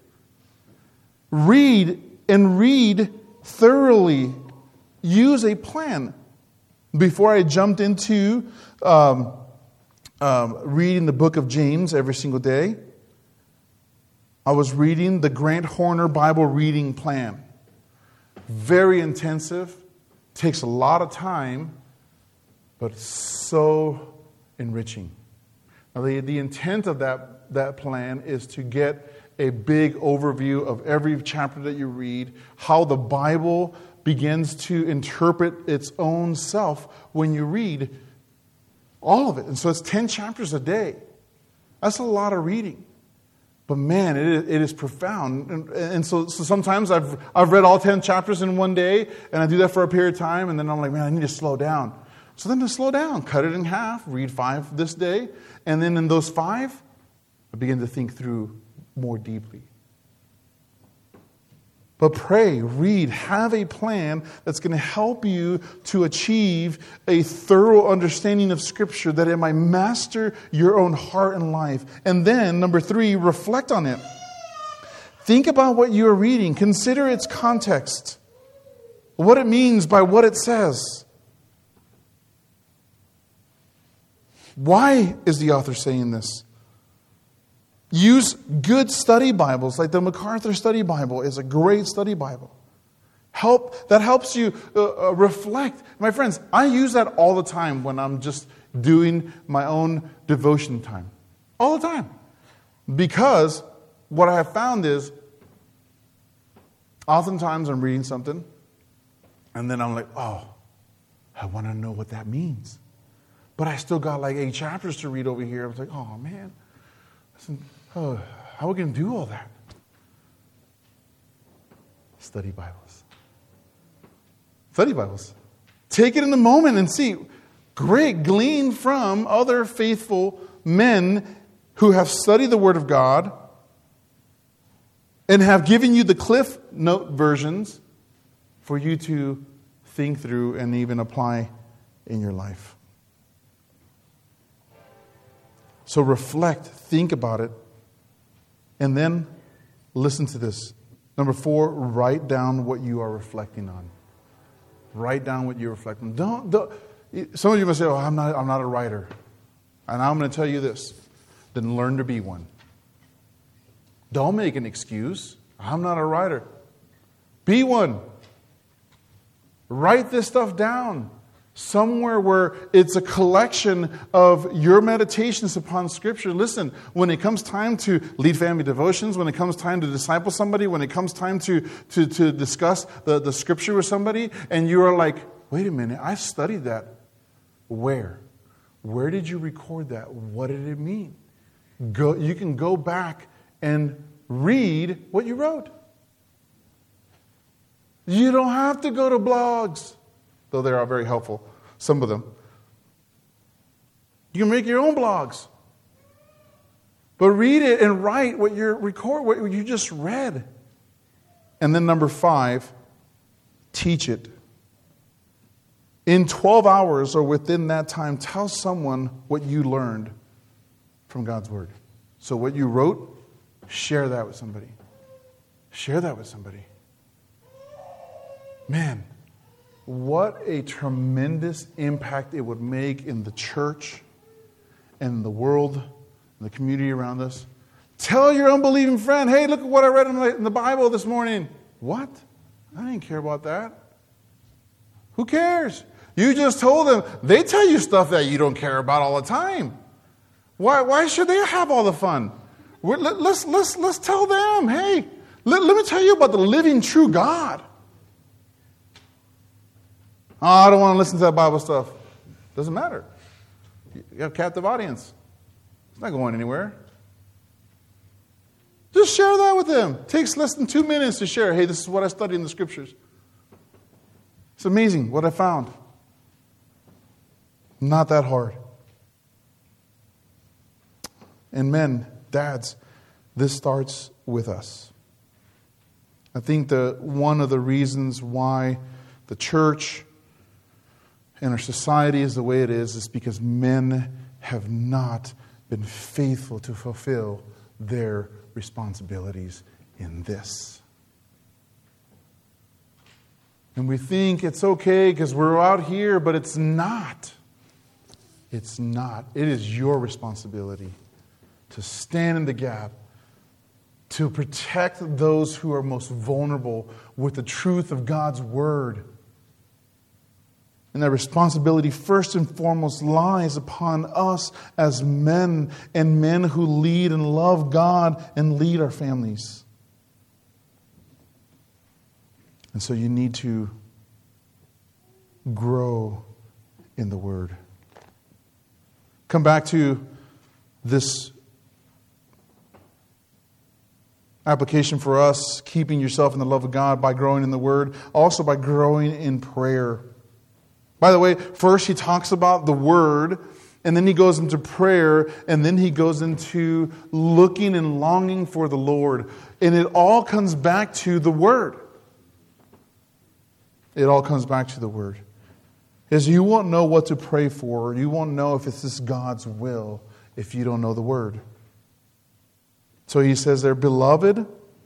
Read and read thoroughly. Use a plan. Before I jumped into um, um, reading the book of James every single day, I was reading the Grant Horner Bible reading plan. Very intensive, takes a lot of time, but so enriching. Now, the, the intent of that, that plan is to get a big overview of every chapter that you read, how the Bible begins to interpret its own self when you read all of it. And so it's ten chapters a day. That's a lot of reading. But man, it is, it is profound. And, and so, so sometimes I've I've read all ten chapters in one day, and I do that for a period of time, and then I'm like, man, I need to slow down. So then to slow down, cut it in half, read five this day, and then in those five, I begin to think through more deeply. But pray, read, have a plan that's going to help you to achieve a thorough understanding of Scripture, that it might master your own heart and life. And then, number three, reflect on it. Think about what you are reading. Consider its context, what it means by what it says. Why is the author saying this? Use good study Bibles, like the MacArthur Study Bible is a great study Bible. Help that helps you uh, uh, reflect. My friends, I use that all the time when I'm just doing my own devotion time. All the time. Because what I have found is, oftentimes I'm reading something, and then I'm like, oh, I want to know what that means. But I still got like eight chapters to read over here. I was like, oh, man. Listen, oh, how are we going to do all that? Study Bibles. Study Bibles. Take it in the moment and see. Great. Glean from other faithful men who have studied the Word of God and have given you the Cliff Note versions for you to think through and even apply in your life. So reflect, think about it, and then listen to this. Number four, write down what you are reflecting on. Write down what you're reflecting on. Don't, don't, some of you must say, oh, I'm not, I'm not a writer. And I'm going to tell you this. Then learn to be one. Don't make an excuse. I'm not a writer. Be one. Write this stuff down. Somewhere where it's a collection of your meditations upon Scripture. Listen, when it comes time to lead family devotions, when it comes time to disciple somebody, when it comes time to, to, to discuss the, the Scripture with somebody, and you are like, wait a minute, I studied that. Where? Where did you record that? What did it mean? Go, you can go back and read what you wrote. You don't have to go to blogs, though they are very helpful, some of them. You can make your own blogs. But read it and write what you record, what you just read. And then number five, teach it. In twelve hours or within that time, tell someone what you learned from God's Word. So what you wrote, share that with somebody. Share that with somebody. Man, what a tremendous impact it would make in the church and the world and the community around us. Tell your unbelieving friend, hey, look at what I read in the, in the Bible this morning. What? I didn't care about that. Who cares? You just told them. They tell you stuff that you don't care about all the time. Why, why should they have all the fun? We're, let, let's, let's, let's tell them, hey, let, let me tell you about the living, true God. Oh, I don't want to listen to that Bible stuff. Doesn't matter. You have a captive audience. It's not going anywhere. Just share that with them. It takes less than two minutes to share. Hey, this is what I studied in the Scriptures. It's amazing what I found. Not that hard. And men, dads, this starts with us. I think that one of the reasons why the church and our society is the way it is is because men have not been faithful to fulfill their responsibilities in this. And we think it's okay because we're out here, but it's not. It's not. It is your responsibility to stand in the gap, to protect those who are most vulnerable with the truth of God's Word. And that responsibility first and foremost lies upon us as men and men who lead and love God and lead our families. And so you need to grow in the Word. Come back to this application for us, keeping yourself in the love of God by growing in the Word, also by growing in prayer. By the way, first he talks about the Word, and then he goes into prayer, and then he goes into looking and longing for the Lord. And it all comes back to the Word. It all comes back to the Word. Is you won't know what to pray for. You won't know if this is God's will if you don't know the Word. So he says there, beloved,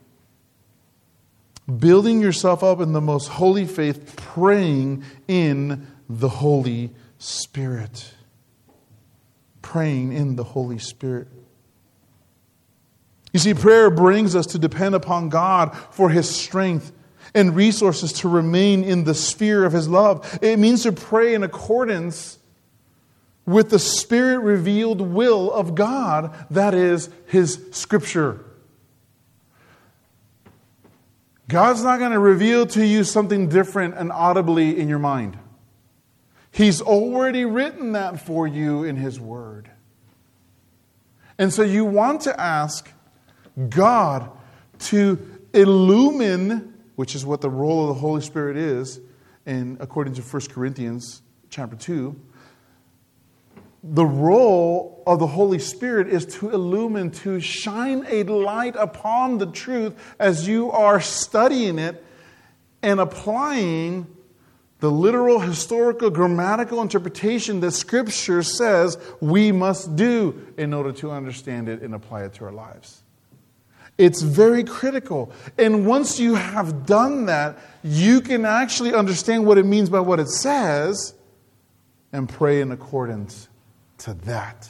building yourself up in the most holy faith, praying in the Holy Spirit. Praying in the Holy Spirit. You see, prayer brings us to depend upon God for His strength and resources to remain in the sphere of His love. It means to pray in accordance with the Spirit-revealed will of God, that is, His Scripture. God's not going to reveal to you something different and audibly in your mind. He's already written that for you in His Word. And so you want to ask God to illumine, which is what the role of the Holy Spirit is, and according to First Corinthians chapter two, the role of the Holy Spirit is to illumine, to shine a light upon the truth as you are studying it and applying the literal, historical, grammatical interpretation that Scripture says we must do in order to understand it and apply it to our lives. It's very critical. And once you have done that, you can actually understand what it means by what it says and pray in accordance to that.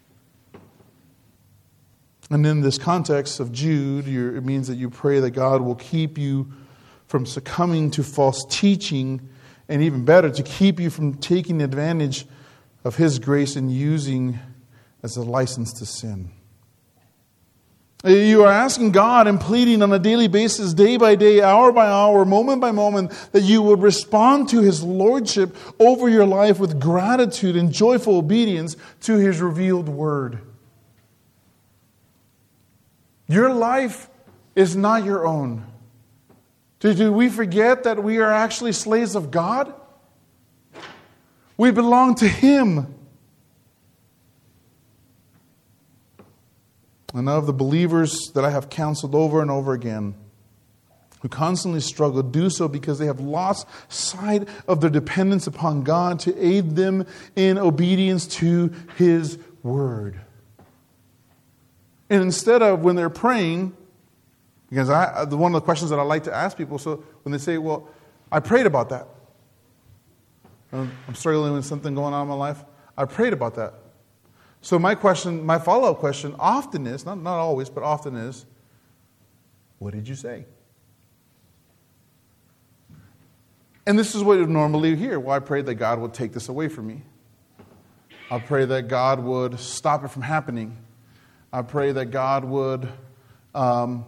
And in this context of Jude, it means that you pray that God will keep you from succumbing to false teaching, and even better, to keep you from taking advantage of His grace and using as a license to sin. You are asking God and pleading on a daily basis, day by day, hour by hour, moment by moment, that you would respond to His Lordship over your life with gratitude and joyful obedience to His revealed Word. Your life is not your own. Do we forget that we are actually slaves of God? We belong to Him. And of the believers that I have counseled over and over again, who constantly struggle, do so because they have lost sight of their dependence upon God to aid them in obedience to His Word. And instead of, when they're praying, because I, one of the questions that I like to ask people, so when they say, well, I prayed about that. I'm struggling with something going on in my life. I prayed about that. So my question, my follow-up question often is, not, not always, but often is, what did you say? And this is what you normally hear. Well, I prayed that God would take this away from me. I pray that God would stop it from happening. I pray that God would... Um,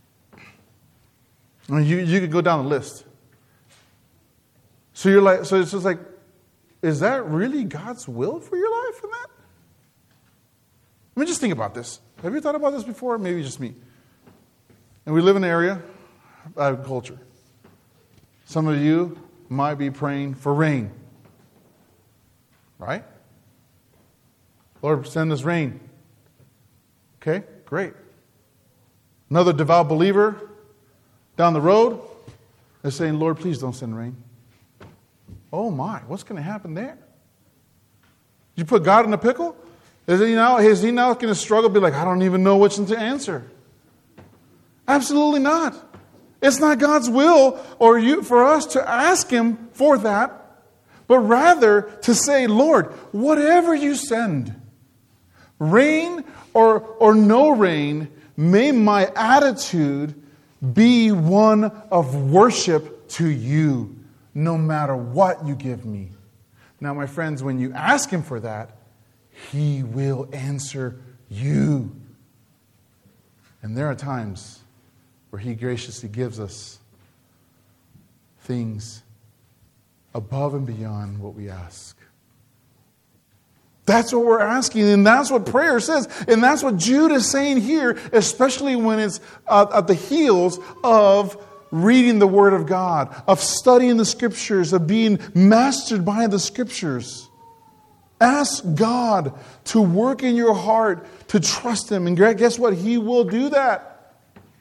I mean, you, you could go down the list. So you're like, so it's just like, is that really God's will for your life in that? I mean, just think about this. Have you thought about this before? Maybe just me. And we live in an area of agriculture. Some of you might be praying for rain. Right? Lord, send us rain. Okay, great. Another devout believer down the road is saying, Lord, please don't send rain. Oh my, what's going to happen there? You put God in a pickle? Is he now, is he now going to struggle, be like, I don't even know which one to answer? Absolutely not. It's not God's will or you for us to ask Him for that, but rather to say, Lord, whatever you send, rain or, or no rain, may my attitude be one of worship to you, no matter what you give me. Now, my friends, when you ask Him for that, He will answer you. And there are times where He graciously gives us things above and beyond what we ask. That's what we're asking, and that's what prayer says. And that's what Jude is saying here, especially when it's uh, at the heels of reading the Word of God, of studying the Scriptures, of being mastered by the Scriptures. Ask God to work in your heart, to trust Him. And guess what? He will do that.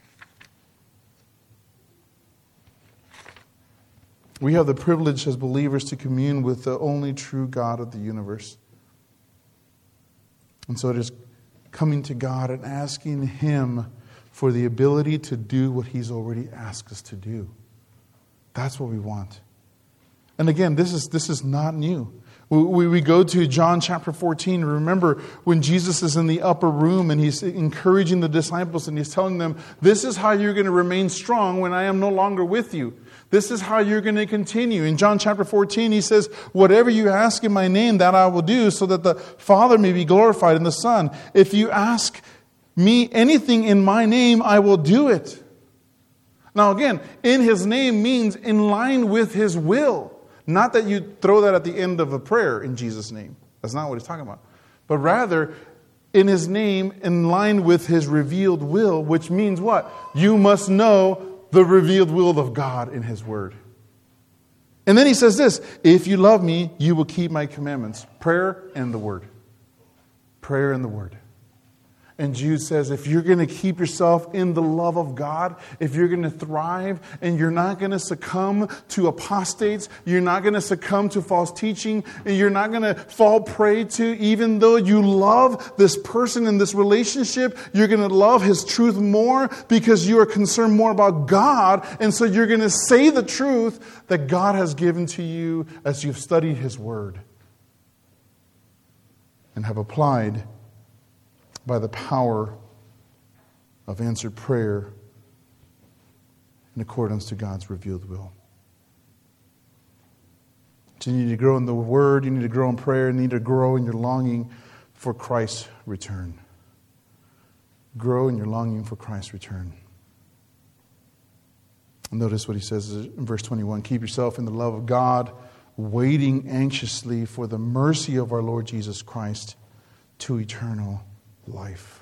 We have the privilege as believers to commune with the only true God of the universe. And so it is coming to God and asking Him for the ability to do what He's already asked us to do. That's what we want. And again, this is this is not new. We, we go to John chapter fourteen. Remember when Jesus is in the upper room and He's encouraging the disciples and He's telling them, this is how you're going to remain strong when I am no longer with you. This is how you're going to continue. In John chapter fourteen, He says, whatever you ask in my name, that I will do, so that the Father may be glorified in the Son. If you ask me anything in my name, I will do it. Now again, in His name means in line with His will. Not that you throw that at the end of a prayer in Jesus' name. That's not what He's talking about. But rather, in His name, in line with His revealed will, which means what? You must know the revealed will of God in His Word. And then He says this, if you love me, you will keep my commandments. Prayer and the Word. Prayer and the Word. And Jude says, if you're going to keep yourself in the love of God, if you're going to thrive and you're not going to succumb to apostates, you're not going to succumb to false teaching, and you're not going to fall prey to, even though you love this person in this relationship, you're going to love his truth more because you are concerned more about God. And so you're going to say the truth that God has given to you as you've studied His Word and have applied by the power of answered prayer in accordance to God's revealed will. So you need to grow in the Word, you need to grow in prayer, you need to grow in your longing for Christ's return. Grow in your longing for Christ's return. Notice what he says in verse twenty-one. Keep yourself in the love of God, waiting anxiously for the mercy of our Lord Jesus Christ to eternal life.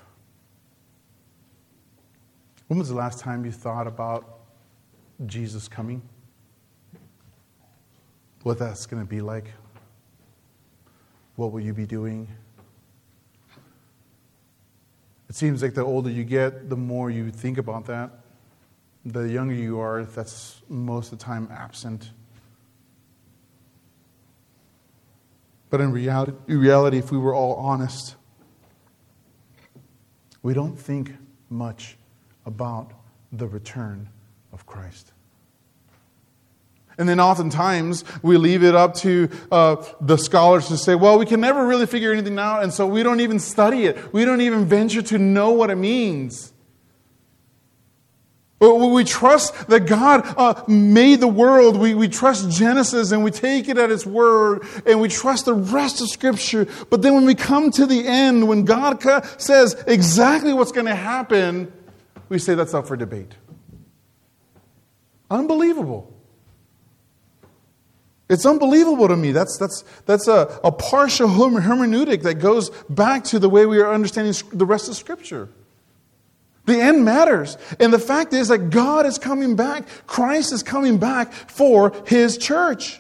When was the last time you thought about Jesus coming? What that's going to be like? What will you be doing? It seems like the older you get, the more you think about that. The younger you are, that's most of the time absent. But in reality, in reality, if we were all honest, we don't think much about the return of Christ. And then oftentimes we leave it up to uh, the scholars to say, well, we can never really figure anything out, and so we don't even study it. We don't even venture to know what it means. We trust that God uh, made the world. We, we trust Genesis and we take it at its word and we trust the rest of Scripture. But then when we come to the end, when God says exactly what's going to happen, we say that's up for debate. Unbelievable. It's unbelievable to me. That's that's that's a, a partial hermeneutic that goes back to the way we are understanding the rest of Scripture. The end matters. And the fact is that God is coming back. Christ is coming back for His church.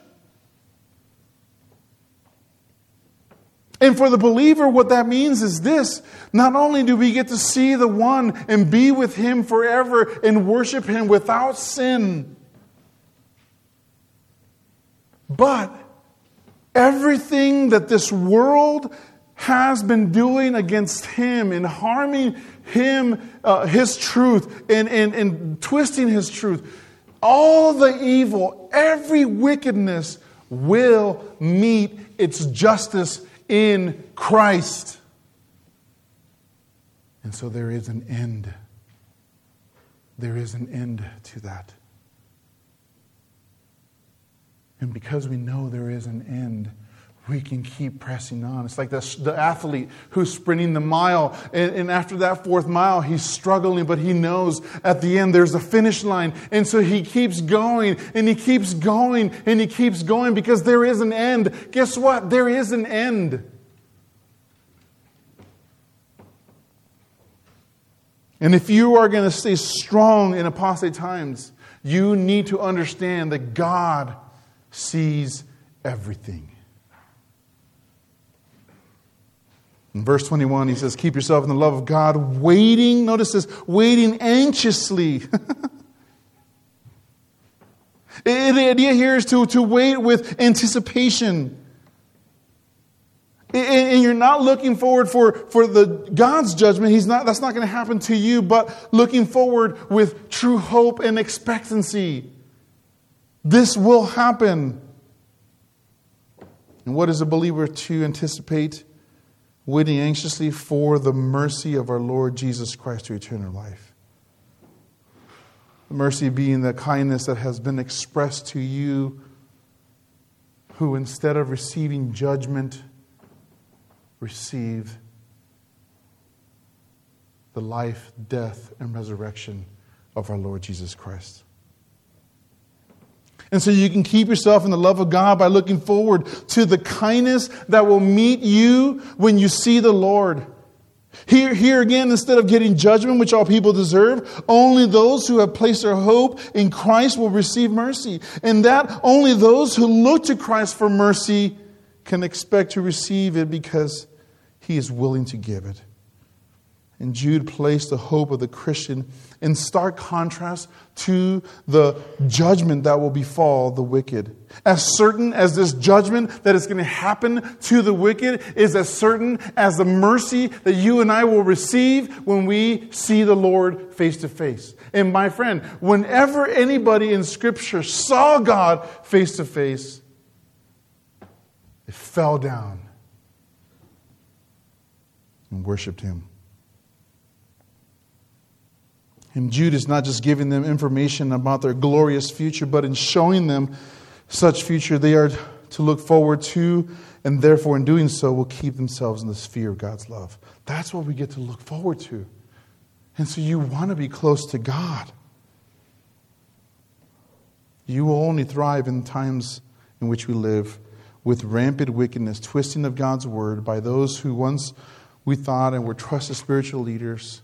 And for the believer, what that means is this. Not only do we get to see the one and be with Him forever and worship Him without sin, but everything that this world has been doing against Him and harming Him, uh, His truth, and, and, and twisting His truth, all the evil, every wickedness will meet its justice in Christ. And so there is an end. There is an end to that. And because we know there is an end, we can keep pressing on. It's like the, the athlete who's sprinting the mile. And, and after that fourth mile, he's struggling, but he knows at the end there's a finish line. And so he keeps going, and he keeps going, and he keeps going because there is an end. Guess what? There is an end. And if you are going to stay strong in apostate times, you need to understand that God sees everything. In verse twenty-one, he says, keep yourself in the love of God, waiting, notice this, waiting anxiously. The idea here is to, to wait with anticipation. And you're not looking forward for, for the God's judgment. He's not, that's not going to happen to you, but looking forward with true hope and expectancy. This will happen. And what is a believer to anticipate? Waiting anxiously for the mercy of our Lord Jesus Christ to eternal life. The mercy being the kindness that has been expressed to you, who instead of receiving judgment, receive the life, death, and resurrection of our Lord Jesus Christ. And so you can keep yourself in the love of God by looking forward to the kindness that will meet you when you see the Lord. Here, here again, instead of getting judgment, which all people deserve, only those who have placed their hope in Christ will receive mercy. And that only those who look to Christ for mercy can expect to receive it because He is willing to give it. And Jude placed the hope of the Christian in stark contrast to the judgment that will befall the wicked. As certain as this judgment that is going to happen to the wicked is as certain as the mercy that you and I will receive when we see the Lord face to face. And my friend, whenever anybody in Scripture saw God face to face, they fell down and worshiped Him. And Jude is not just giving them information about their glorious future, but in showing them such future they are to look forward to, and therefore in doing so will keep themselves in the sphere of God's love. That's what we get to look forward to. And so you want to be close to God. You will only thrive in times in which we live with rampant wickedness, twisting of God's word by those who once we thought and were trusted spiritual leaders.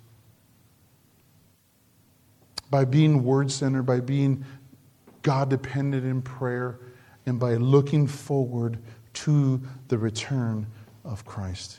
By being word-centered, by being God-dependent in prayer, and by looking forward to the return of Christ.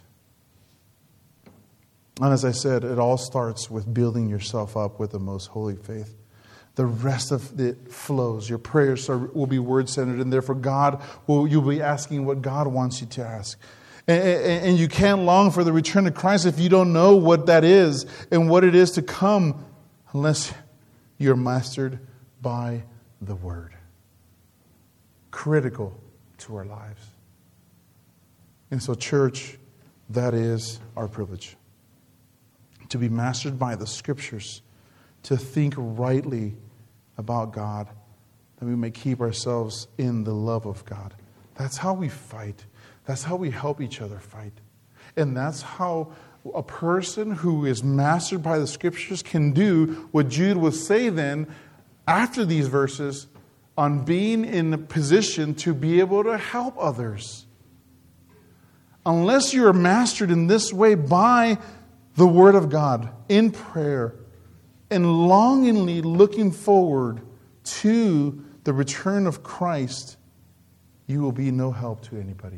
And as I said, it all starts with building yourself up with the most holy faith. The rest of it flows. Your prayers are, will be word-centered, and therefore God will, you'll be asking what God wants you to ask. And, and, and you can't long for the return of Christ if you don't know what that is and what it is to come unless you're mastered by the Word. Critical to our lives. And so, church, that is our privilege. To be mastered by the Scriptures, to think rightly about God, that we may keep ourselves in the love of God. That's how we fight. That's how we help each other fight. And that's how a person who is mastered by the Scriptures can do what Jude will say then after these verses. on being in a position to be able to help others. Unless you are mastered in this way by the Word of God, in prayer, and longingly looking forward to the return of Christ, you will be no help to anybody.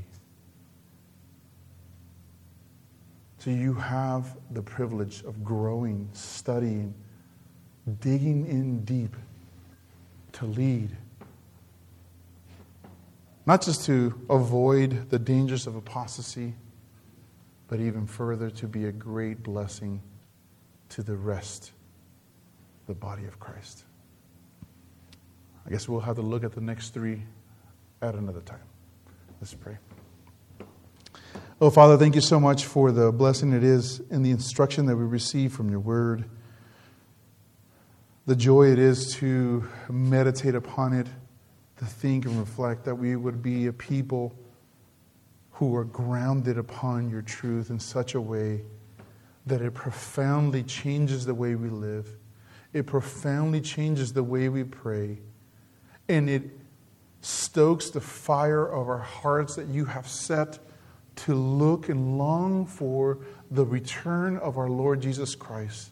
So you have the privilege of growing, studying, digging in deep to lead. Not just to avoid the dangers of apostasy, but even further to be a great blessing to the rest of the body of Christ. I guess we'll have to look at the next three at another time. Let's pray. Oh, Father, thank you so much for the blessing it is in the instruction that we receive from your word. The joy it is to meditate upon it, to think and reflect, that we would be a people who are grounded upon your truth in such a way that it profoundly changes the way we live. It profoundly changes the way we pray. And it stokes the fire of our hearts that you have set to look and long for the return of our Lord Jesus Christ,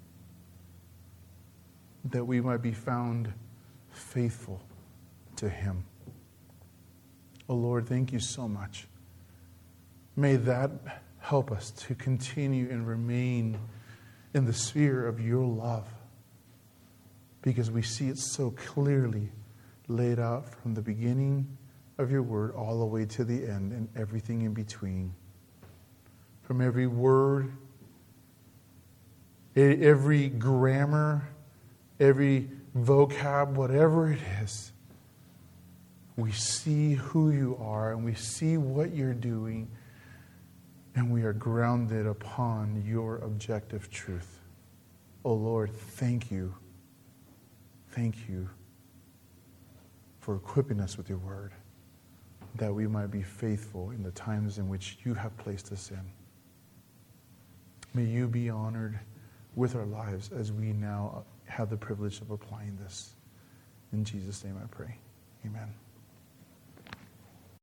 that we might be found faithful to him. Oh Lord, thank you so much. May that help us to continue and remain in the sphere of your love, because we see it so clearly laid out from the beginning of your word all the way to the end and everything in between. From every word, every grammar, every vocab, whatever it is, we see who you are and we see what you're doing, and we are grounded upon your objective truth. Oh Lord, thank you. Thank you for equipping us with your word, that we might be faithful in the times in which you have placed us in. May you be honored with our lives as we now have the privilege of applying this. In Jesus' name I pray. Amen.